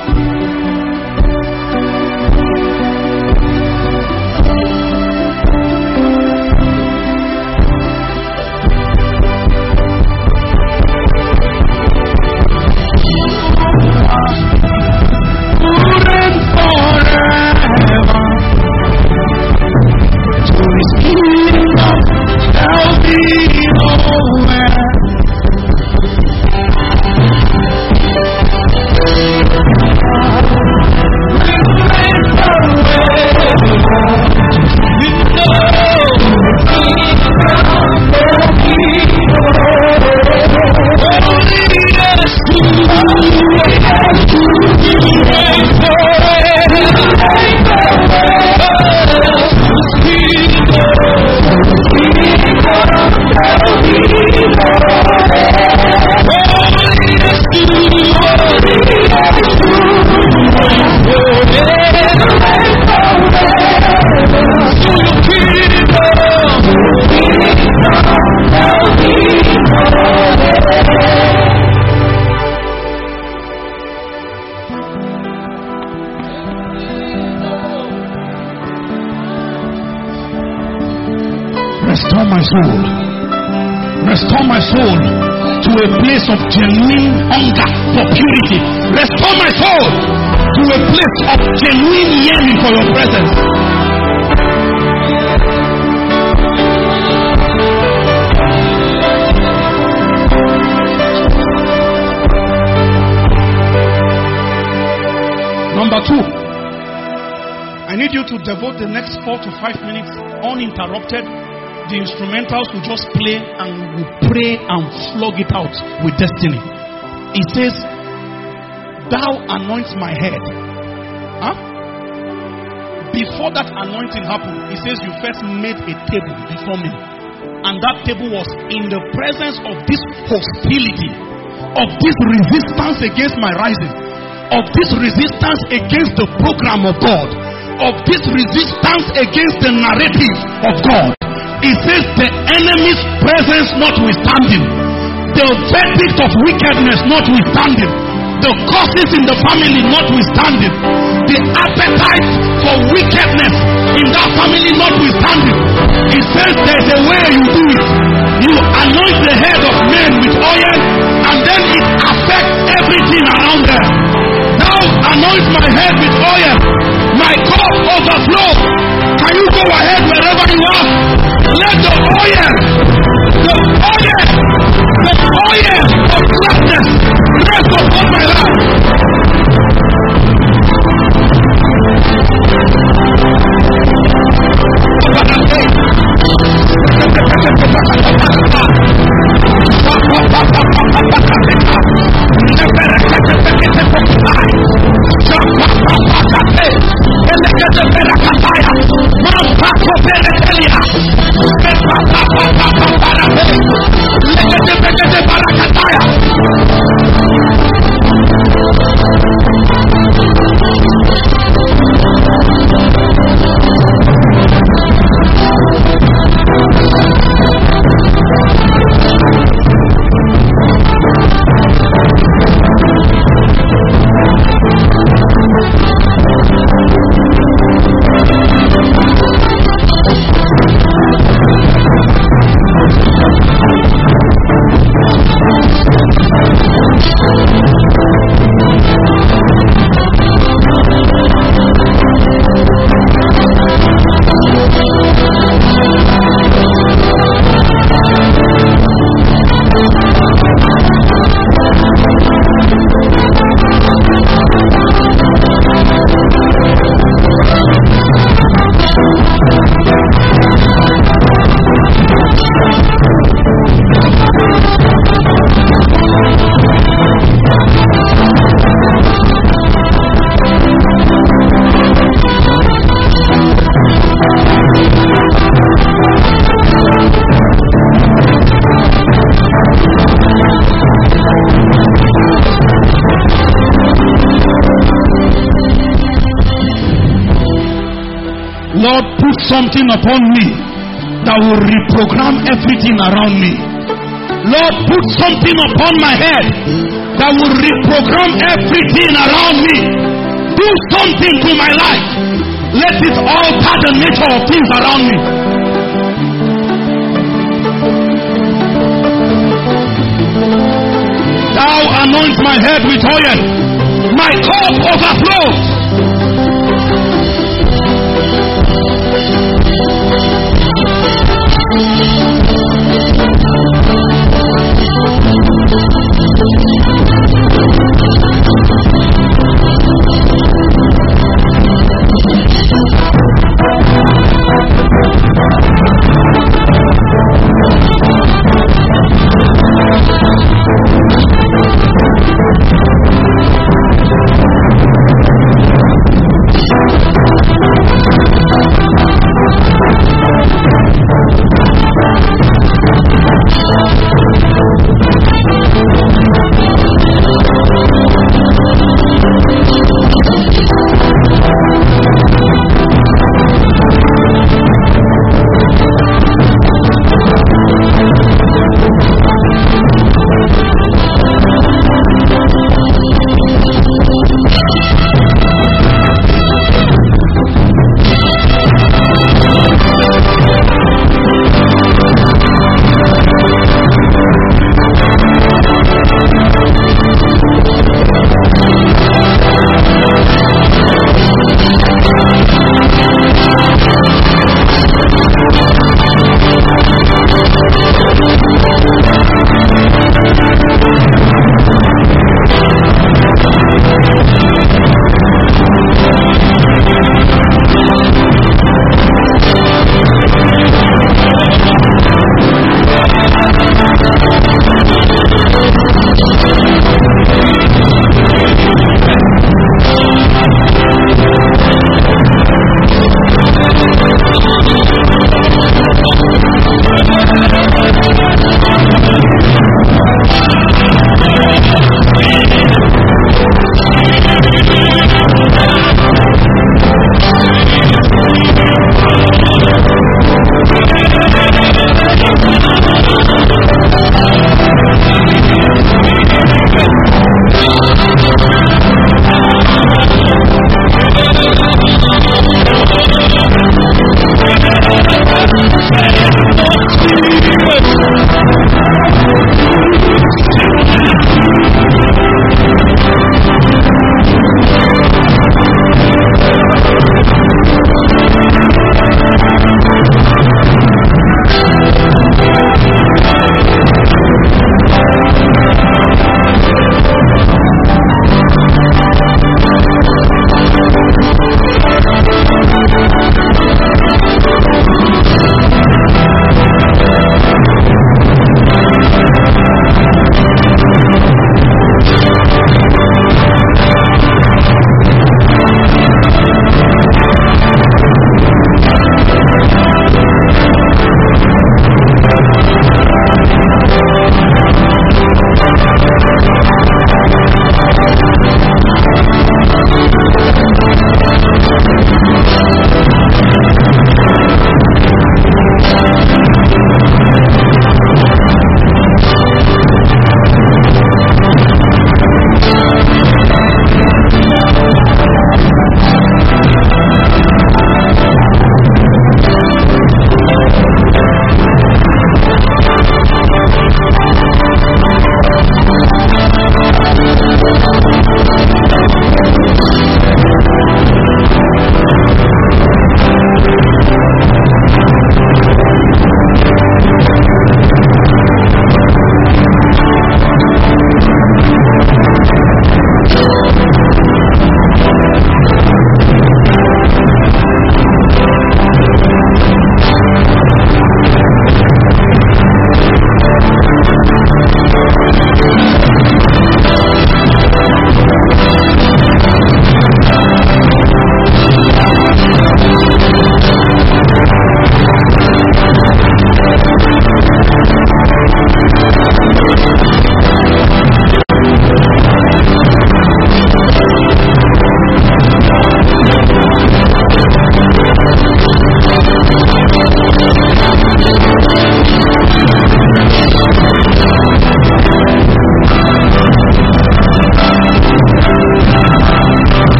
Restore my soul to a place of genuine hunger for purity. Restore my soul to a place of genuine yearning for your presence. Number two, I need you to devote the next four to five minutes uninterrupted. The instrumentals will just play and will pray and flog it out with destiny. It says, Thou anoint my head. Huh? Before that anointing happened, it says you first made a table before me. And that table was in the presence of this hostility, of this resistance against my rising, of this resistance against the program of God, of this resistance against the narrative of God. It says the enemy's presence notwithstanding, the verdict of wickedness notwithstanding, the causes in the family notwithstanding, the appetite for wickedness in that family notwithstanding. It says there's a way you do it. You anoint the head of men with oil, and then it affects everything around them. Thou anoint my head with oil, my cup overflow. Can you go ahead wherever you are? Let the oil, the oil, the oil of gladness rest upon my life. Lord, put something upon me that will reprogram everything around me. Lord, put something upon my head that will reprogram everything around me. Do something to my life. Let it alter the nature of things around me. Thou anoint my head with oil. My cup overflows.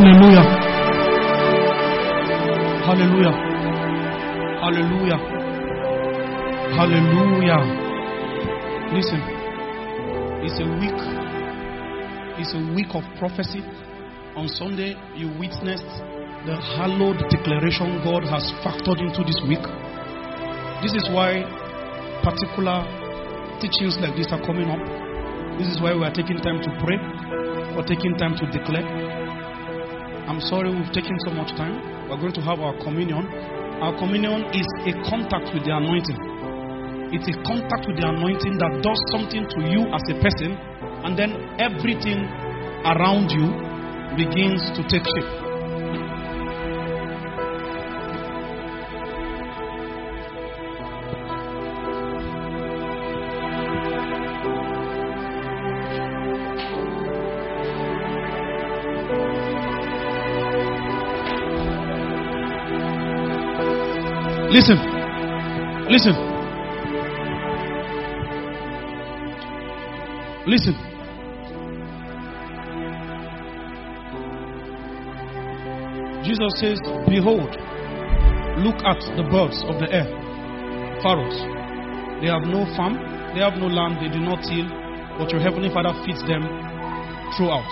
Hallelujah. Hallelujah. Hallelujah. Hallelujah. Listen, it's a week. It's a week of prophecy. On Sunday, you witnessed the hallowed declaration God has factored into this week. This is why particular teachings like this are coming up. This is why we are taking time to pray. We're taking time to declare. I'm sorry we've taken so much time. We're going to have our communion. Our communion is a contact with the anointing. It's a contact with the anointing that does something to you as a person, and then everything around you begins to take shape. Listen, listen, listen. Jesus says, behold, look at the birds of the air, pharaohs. They have no farm, they have no land, they do not till, but your heavenly Father feeds them throughout.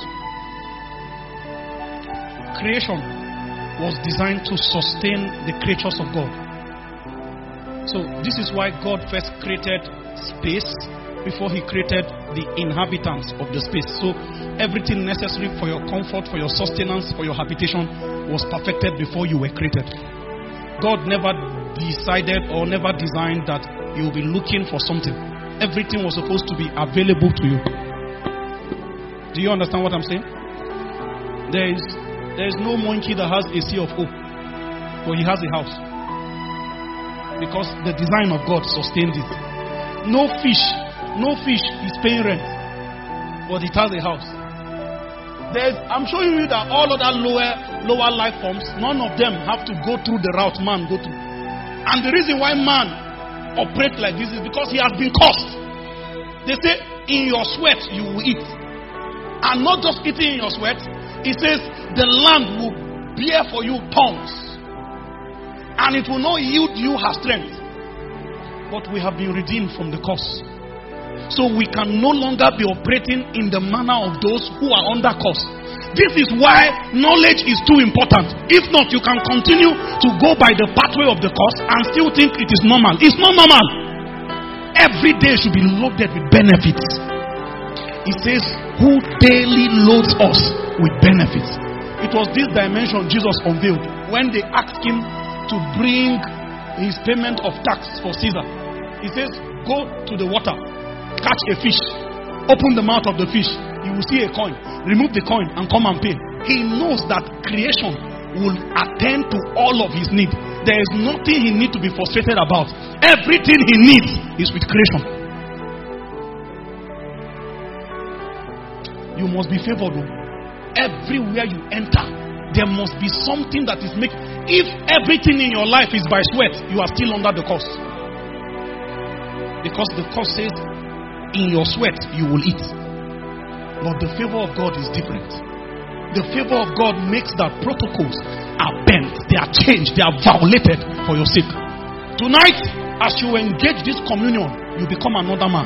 Creation was designed to sustain the creatures of God. So this is why God first created space before he created the inhabitants of the space. So everything necessary for your comfort, for your sustenance, for your habitation was perfected before you were created. God never decided or never designed that you will be looking for something. Everything was supposed to be available to you. Do you understand what I'm saying? There is, there is no monkey that has a sea of O, but he has a house. Because the design of God sustains it. No fish, no fish is paying rent, but it has a house. There's, I'm showing you that all other lower, lower life forms, none of them have to go through the route man go through. And the reason why man operates like this is because he has been cursed. They say, in your sweat you will eat. And not just eating in your sweat, it says the land will bear for you thorns. And it will not yield you her strength. But we have been redeemed from the curse. So we can no longer be operating in the manner of those who are under curse. This is why knowledge is too important. If not, you can continue to go by the pathway of the curse and still think it is normal. It's not normal. Every day should be loaded with benefits. It says, who daily loads us with benefits. It was this dimension Jesus unveiled when they asked him to bring his payment of tax for Caesar. He says, go to the water, catch a fish, open the mouth of the fish, you will see a coin, remove the coin and come and pay. He knows that creation will attend to all of his need. There is nothing he needs to be frustrated about. Everything he needs is with creation. You must be favored. Everywhere you enter, there must be something that is making. If everything in your life is by sweat, you are still under the curse. Because the curse says, in your sweat you will eat. But the favor of God is different. The favor of God makes that protocols are bent, they are changed, they are violated for your sake. Tonight, as you engage this communion, you become another man.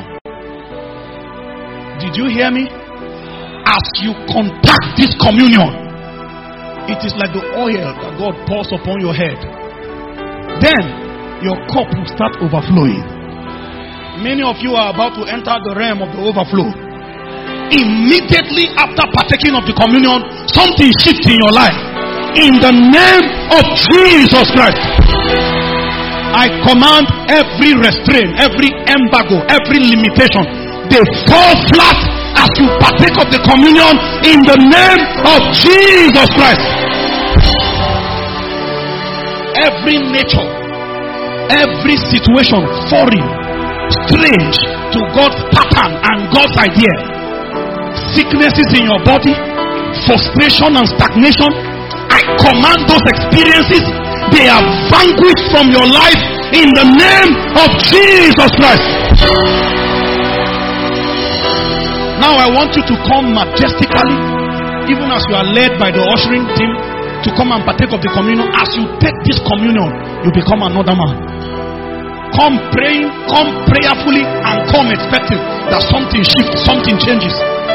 Did you hear me? As you contact this communion, it is like the oil that God pours upon your head. Then your cup will start overflowing. Many of you are about to enter the realm of the overflow. Immediately after partaking of the communion, something shifts in your life. In the name of Jesus Christ, I command every restraint, every embargo, every limitation, they fall flat as you partake of the communion in the name of Jesus Christ. Every nature, every situation foreign, strange to God's pattern and God's idea, sicknesses in your body, frustration and stagnation, I command those experiences, they are vanquished from your life in the name of Jesus Christ. Now I want you to come majestically even as you are led by the ushering team to come and partake of the communion, as you take this communion, you become another man. Come praying, come prayerfully, and come expecting that something shifts, something changes.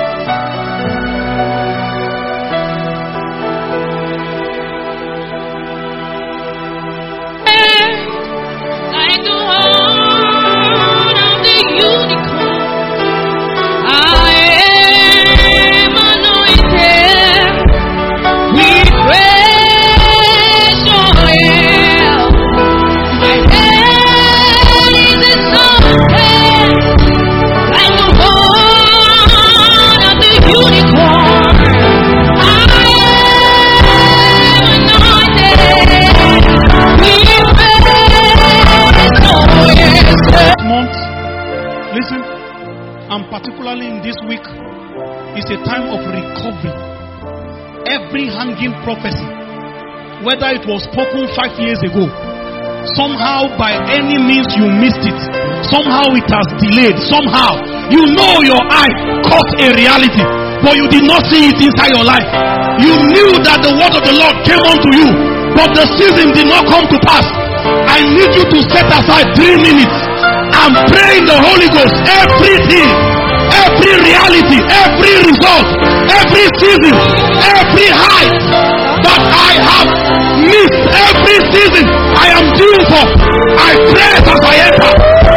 Prophecy, whether it was spoken five years ago, somehow by any means you missed it, somehow it has delayed, somehow you know your eye caught a reality, but you did not see it inside your life. You knew that the word of the Lord came unto you, but the season did not come to pass. I need you to set aside three minutes and pray in the Holy Ghost. Everything, every reality, every result, every season, every height that I have missed, every season I am due for, I pray as I enter.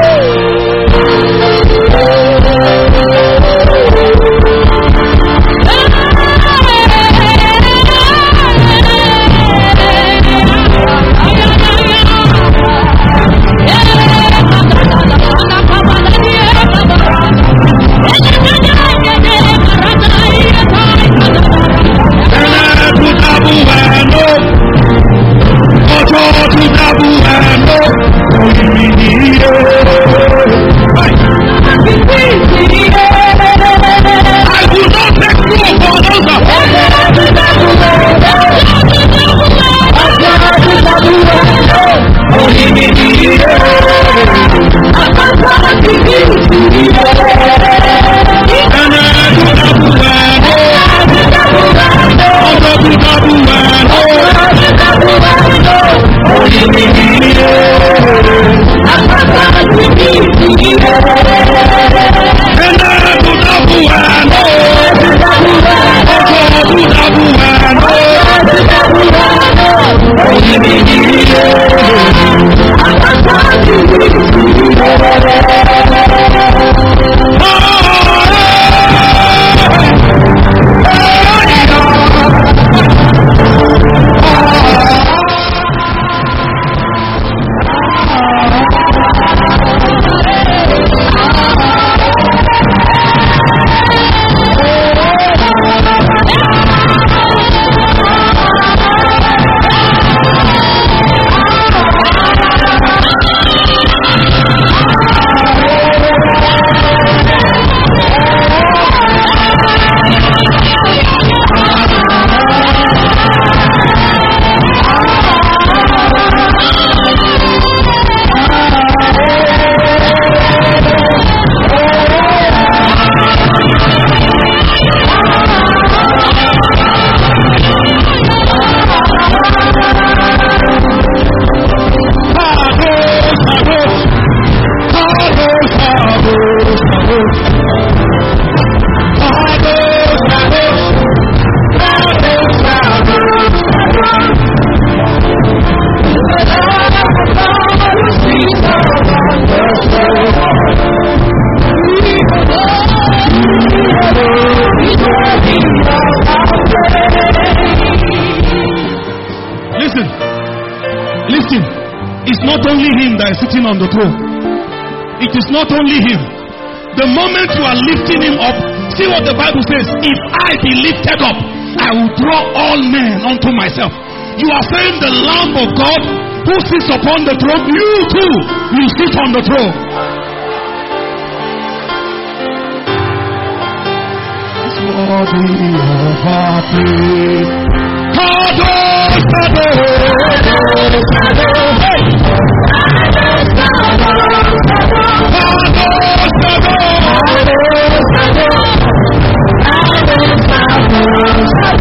Sitting on the throne. It is not only him. The moment you are lifting him up, see what the Bible says. If I be lifted up, I will draw all men unto myself. You are saying the Lamb of God who sits upon the throne, you too will sit on the throne. It's worthy of our praise. Kadosh, Kadosh, Kadosh, hey! Kadosh, Kadosh,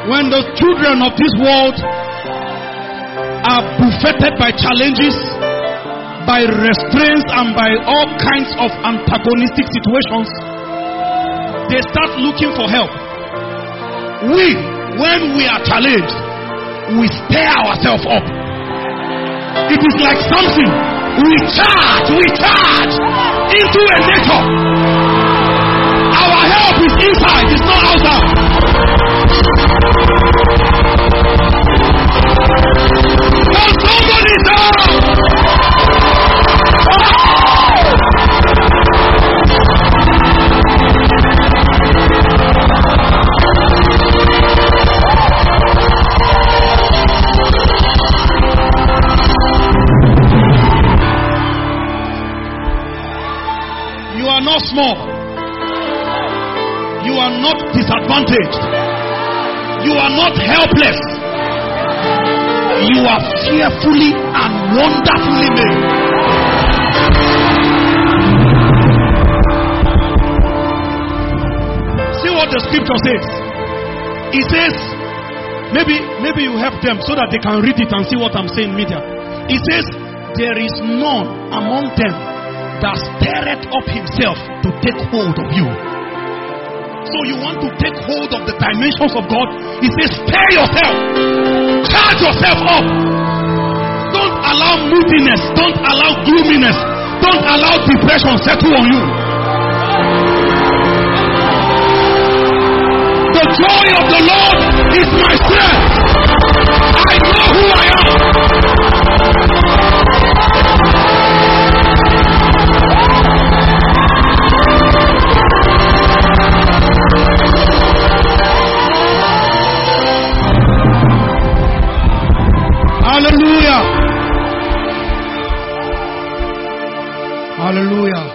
When the children of this world are buffeted by challenges, by restraints, and by all kinds of antagonistic situations, they start looking for help. We, when we are challenged, we stir ourselves up. It is like something. We charge, we charge into a nature. Our help is inside, it's not outside. Can somebody down? You are not small. You are not disadvantaged. You are not helpless. You are fearfully and wonderfully made. See what the scripture says. It says, maybe maybe you help them so that they can read it and see what I'm saying media. It says, there is none among them that stirreth up himself to take hold of you. So you want to take hold of the dimensions of God? He says, stir yourself. Charge yourself up. Don't allow moodiness. Don't allow gloominess. Don't allow depression settle on you. The joy of the Lord is my strength. I know who I am. Hallelujah. Hallelujah.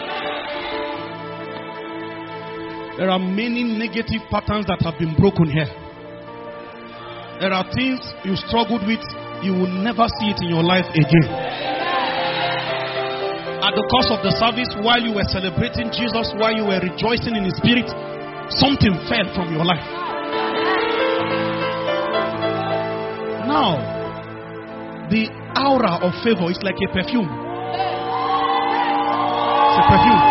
There are many negative patterns that have been broken here. There are things you struggled with, you will never see it in your life again. At the course of the service, while you were celebrating Jesus, while you were rejoicing in His Spirit, something fell from your life. Now, the aura of favor is like a perfume. It's a perfume.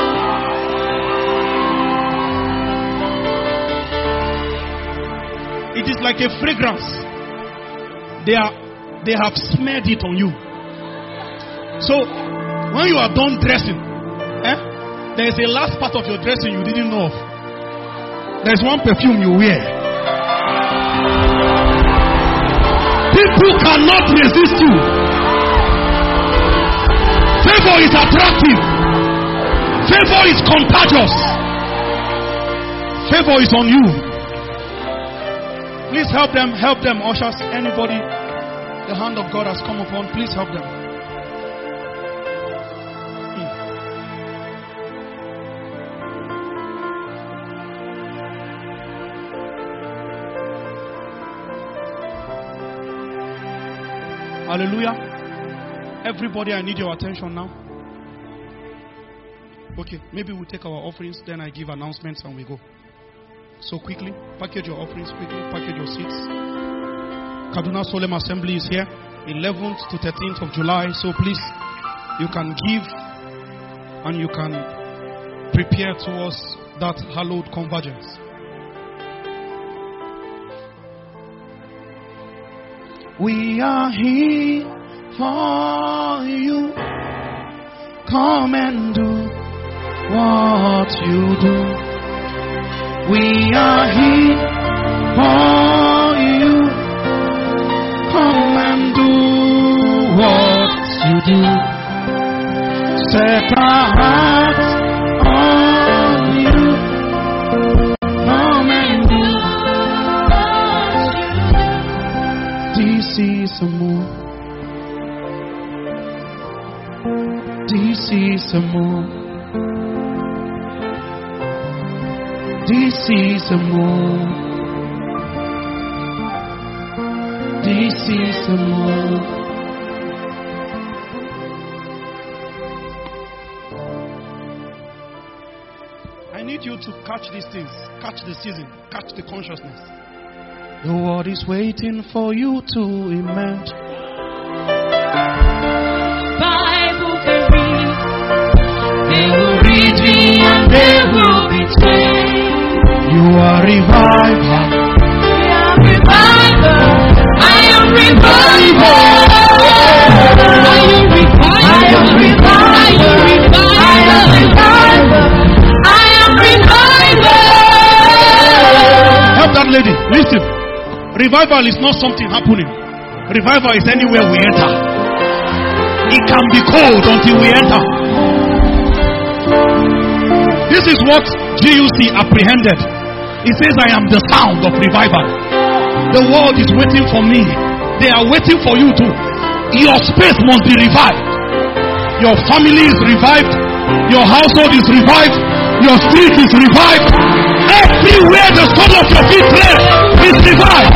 It is like a fragrance. They are, they have smeared it on you. So, when you are done dressing, eh, there is a last part of your dressing you didn't know of. There is one perfume you wear. People cannot resist you. Favor is attractive. Favor is contagious. Favor is on you. Please help them, help them, ushers. Anybody the hand of God has come upon, please help them. Hmm. Hallelujah. Everybody, I need your attention now. Okay, maybe we'll take our offerings, then I give announcements and we go. So quickly, package your offerings quickly, package your seats. Kaduna Solemn Assembly is here, eleventh to thirteenth of July. So please, you can give and you can prepare towards that hallowed convergence. We are here for you. Come and do what you do. We are here for you. Come and do what you do. Set our hearts on you. Come and do what you do. This is a move. This is a move. This is a move. This is a move. I need you to catch these things. Catch the season. Catch the consciousness. The world is waiting for you to emerge. Bible they read, they will read me and they will be changed. You are revival. I am revival. I am revival. I am revival. I am revival. I am revival. I am revival. Help that lady. Listen. Revival is not something happening. Revival is anywhere we enter. It can be cold until we enter. This is what G U C apprehended. It says, I am the sound of revival. The world is waiting for me. They are waiting for you too. Your space must be revived. Your family is revived. Your household is revived. Your street is revived. Everywhere the sole of your feet tread is revived.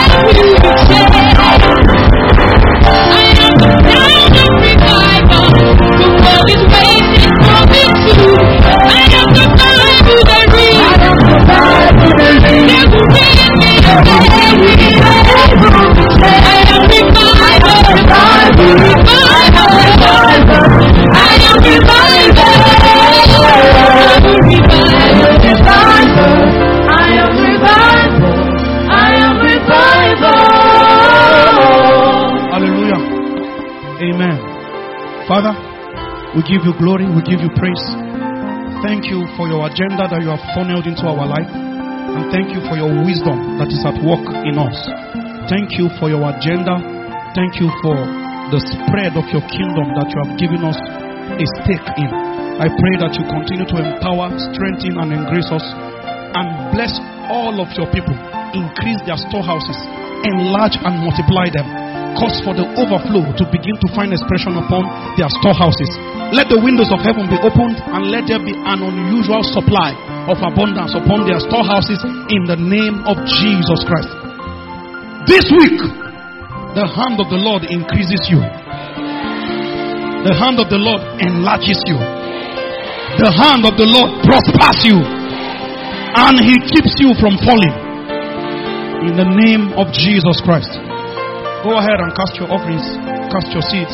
I am the sound of revival. The world is waiting for me too. I am the Bible they read. I am the Bible they read. They will read me and they will be saved. I am revival, revival, revival, revival. I am revival, revival, revival. I am revival, I am revival. Hallelujah. Amen. Father, we give you glory, we give you praise. Thank you for your agenda that you have funneled into our life. And thank you for your wisdom that is at work in us. Thank you for your agenda. Thank you for the spread of your kingdom that you have given us a stake in. I pray that you continue to empower, strengthen, and increase us. And bless all of your people. Increase their storehouses. Enlarge and multiply them. Cause for the overflow to begin to find expression upon their storehouses. Let the windows of heaven be opened and let there be an unusual supply of abundance upon their storehouses in the name of Jesus Christ. This week, the hand of the Lord increases you. The hand of the Lord enlarges you. The hand of the Lord prospers you. And He keeps you from falling. In the name of Jesus Christ. Go ahead and cast your offerings, cast your seeds.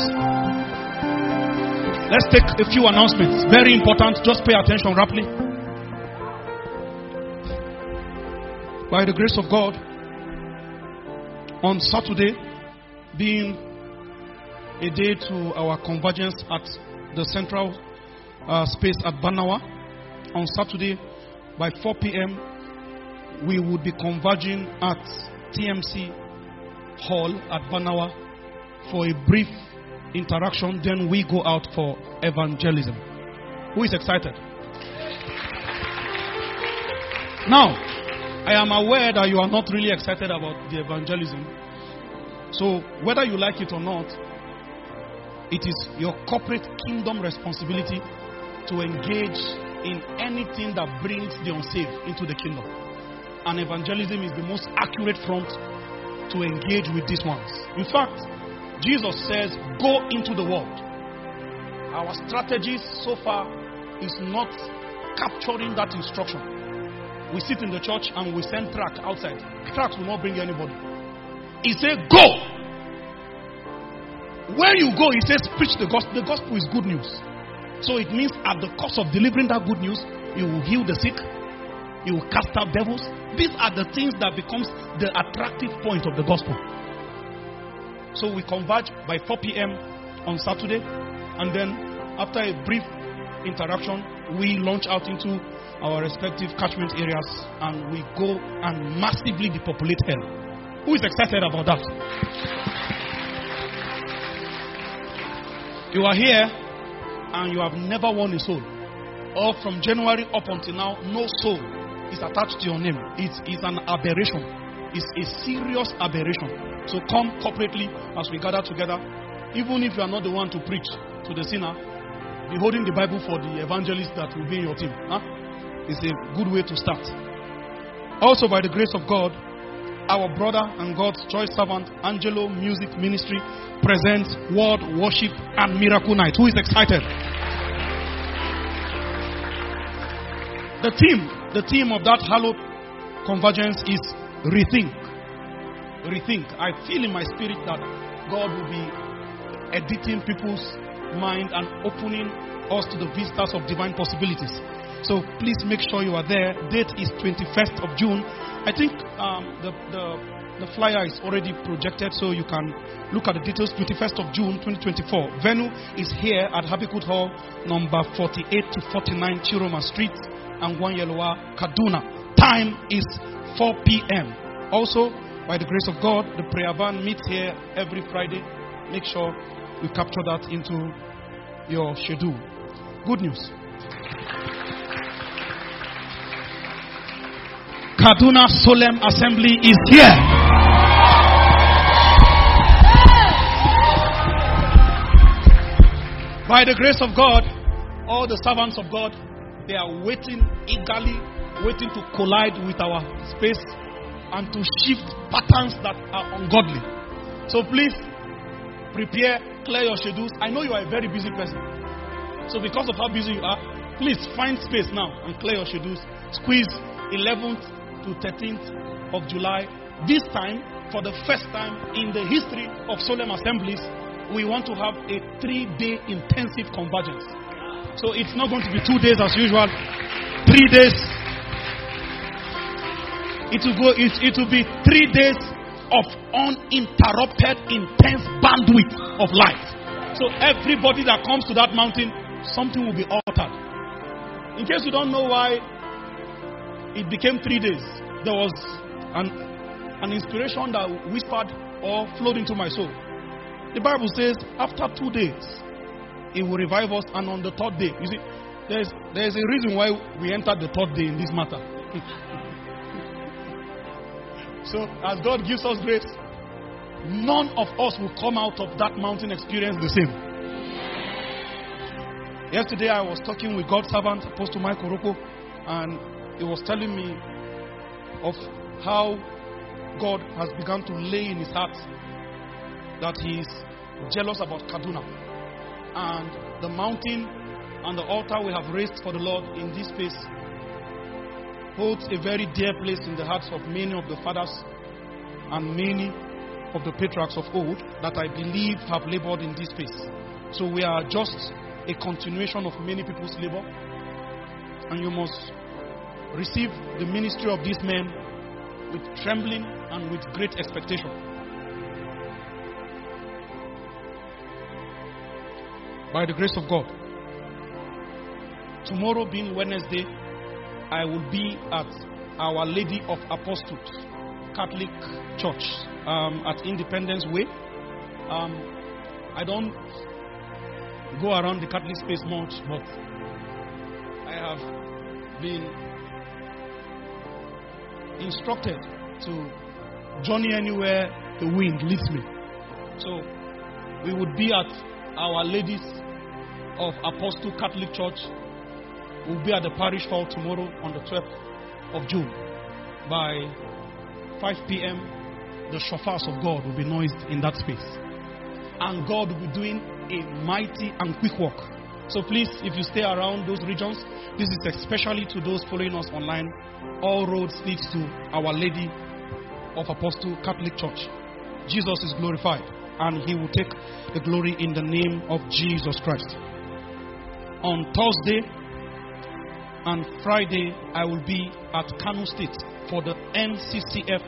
Let's take a few announcements. Very important. Just pay attention rapidly. By the grace of God, on Saturday, being a day to our convergence at the central uh, space at Banawa, on Saturday by four p.m., we would be converging at T M C Hall at Banawa for a brief interaction. Then we go out for evangelism. Who is excited? Now, I am aware that you are not really excited about the evangelism. So, whether you like it or not, it is your corporate kingdom responsibility to engage in anything that brings the unsaved into the kingdom. And evangelism is the most accurate front to engage with these ones. In fact, Jesus says, go into the world. Our strategy so far is not capturing that instruction. We sit in the church and we send tract outside. Tracts will not bring anybody. He said, go. Where you go, he says, preach the gospel. The gospel is good news. So it means at the cost of delivering that good news, you will heal the sick. You will cast out devils. These are the things that becomes the attractive point of the gospel. So we converge by four p.m. on Saturday. And then after a brief interaction, we launch out into our respective catchment areas. And we go and massively depopulate hell. Who is excited about that? You are here and you have never won a soul. Or from January up until now, no soul is attached to your name. It's, it's an aberration. It's a serious aberration. So come corporately as we gather together. Even if you are not the one to preach to the sinner, be holding the Bible for the evangelist that will be in your team. Huh? It's a good way to start. Also, by the grace of God, our brother and God's choice servant, Angelo Music Ministry, presents Word, Worship, and Miracle Night. Who is excited? The theme, the theme of that hallowed convergence is rethink. rethink. I feel in my spirit that God will be editing people's mind and opening us to the vistas of divine possibilities. So please make sure you are there. Date is twenty-first of June. I think um, the, the the flyer is already projected, so you can look at the details. twenty-first of June twenty twenty-four. Venue is here at Habikut Hall, number forty-eight to forty-nine Chiroma Street, Angwan-Yeloa, Kaduna. Time is four p.m. Also, by the grace of God, the prayer band meets here every Friday. Make sure you capture that into your schedule. Good news. Kaduna Solemn Assembly is here. By the grace of God, all the servants of God, they are waiting eagerly, waiting to collide with our space and to shift patterns that are ungodly. So please, prepare, clear your schedules. I know you are a very busy person. So because of how busy you are, please find space now and clear your schedules. Squeeze eleventh to thirteenth of July. This time, for the first time in the history of Solemn Assemblies, we want to have a three-day intensive convergence. So it's not going to be two days as usual. Three days. It will go. It, it will be three days of uninterrupted, intense bandwidth of light. So everybody that comes to that mountain, something will be altered. In case you don't know why it became three days, there was an, an inspiration that whispered or flowed into my soul. The Bible says after two days, it will revive us, and on the third day, you see, there's, there's a reason why we entered the third day in this matter. So, as God gives us grace, none of us will come out of that mountain experience the same. Yesterday, I was talking with God's servant, Apostle Mike Oroko, and he was telling me of how God has begun to lay in his heart that he is jealous about Kaduna. And the mountain and the altar we have raised for the Lord in this space holds a very dear place in the hearts of many of the fathers and many of the patriarchs of old that I believe have labored in this space. So we are just a continuation of many people's labor, and you must receive the ministry of these men with trembling and with great expectation. By the grace of God, tomorrow being Wednesday, I will be at Our Lady of Apostles Catholic Church um, at Independence Way. Um, I don't go around the Catholic space much, but I have been instructed to journey anywhere the wind leads me. So we would be at Our Ladies of Apostle Catholic Church. We'll be at the parish hall tomorrow on the twelfth of June. By five p.m. the shofars of God will be noised in that space, and God will be doing a mighty and quick work. So please, if you stay around those regions, this is especially to those following us online. All roads lead to Our Lady of Apostle Catholic Church. Jesus is glorified, and he will take the glory in the name of Jesus Christ. On Thursday and Friday, I will be at Kano State for the N C C F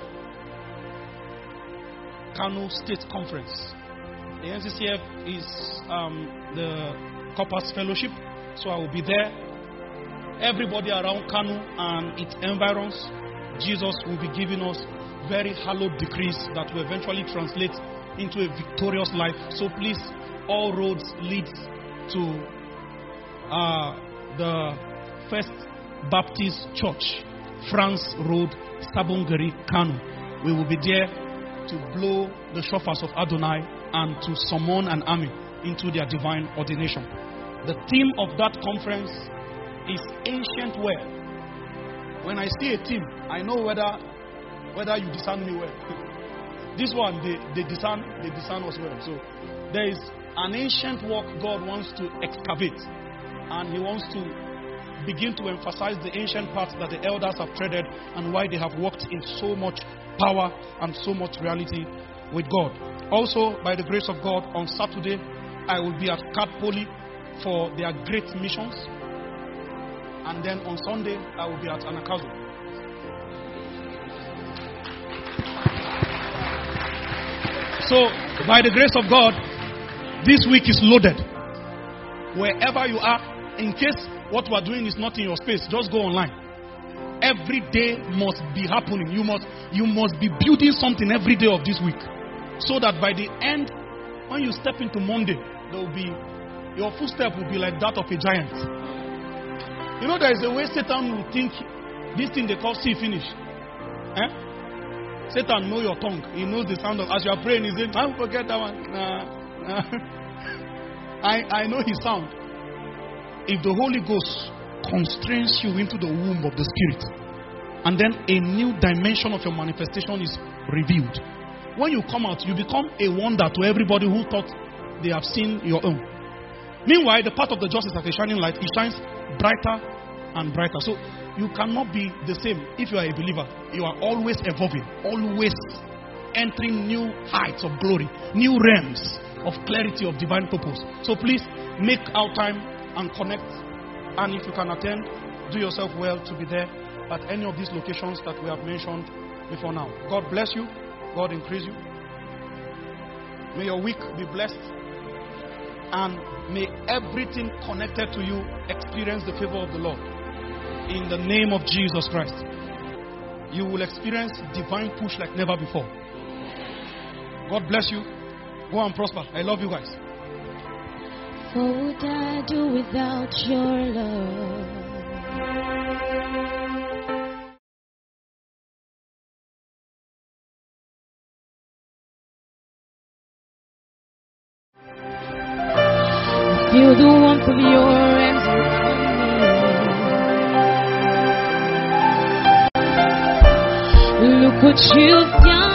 Kano State Conference. The N C C F is um, the Corpus Fellowship, so I will be there. Everybody around Kano and its environs, Jesus will be giving us very hallowed decrees that will eventually translate into a victorious life. So please, all roads lead to uh, the First Baptist Church, France Road, Sabongari, Kano. We will be there to blow the shofars of Adonai and to summon an army into their divine ordination. The theme of that conference is ancient well. When I see a team, I know whether whether you discern me well. This one, they, they discern, they discern us well. So there is an ancient work God wants to excavate, and he wants to begin to emphasize the ancient paths that the elders have treaded and why they have walked in so much power and so much reality with God. Also, by the grace of God, on Saturday, I will be at Card Poly for their great missions. And then on Sunday, I will be at Anakazo. So, by the grace of God, this week is loaded. Wherever you are, in case what we are doing is not in your space, just go online. Every day must be happening. You must, you must be building something every day of this week. So that by the end, when you step into Monday, there will be, your footstep will be like that of a giant. You know, there is a way Satan will think this thing they call see finish. Eh? Satan knows your tongue. He knows the sound of, as you are praying, he's saying, I forget that one. Nah, nah. I, I know his sound. If the Holy Ghost constrains you into the womb of the Spirit, and then a new dimension of your manifestation is revealed. When you come out, you become a wonder to everybody who thought they have seen your own. Meanwhile, the path of the just is like a shining light. It shines brighter and brighter. So you cannot be the same if you are a believer. You are always evolving, always entering new heights of glory, new realms of clarity of divine purpose. So please make out time and connect. And if you can attend, do yourself well to be there at any of these locations that we have mentioned before now. God bless you. God increase you. May your week be blessed. And may everything connected to you experience the favor of the Lord. In the name of Jesus Christ. You will experience divine push like never before. God bless you. Go and prosper. I love you guys. What would I do without your love? Feel the warmth of your arms around me. Look what you've done.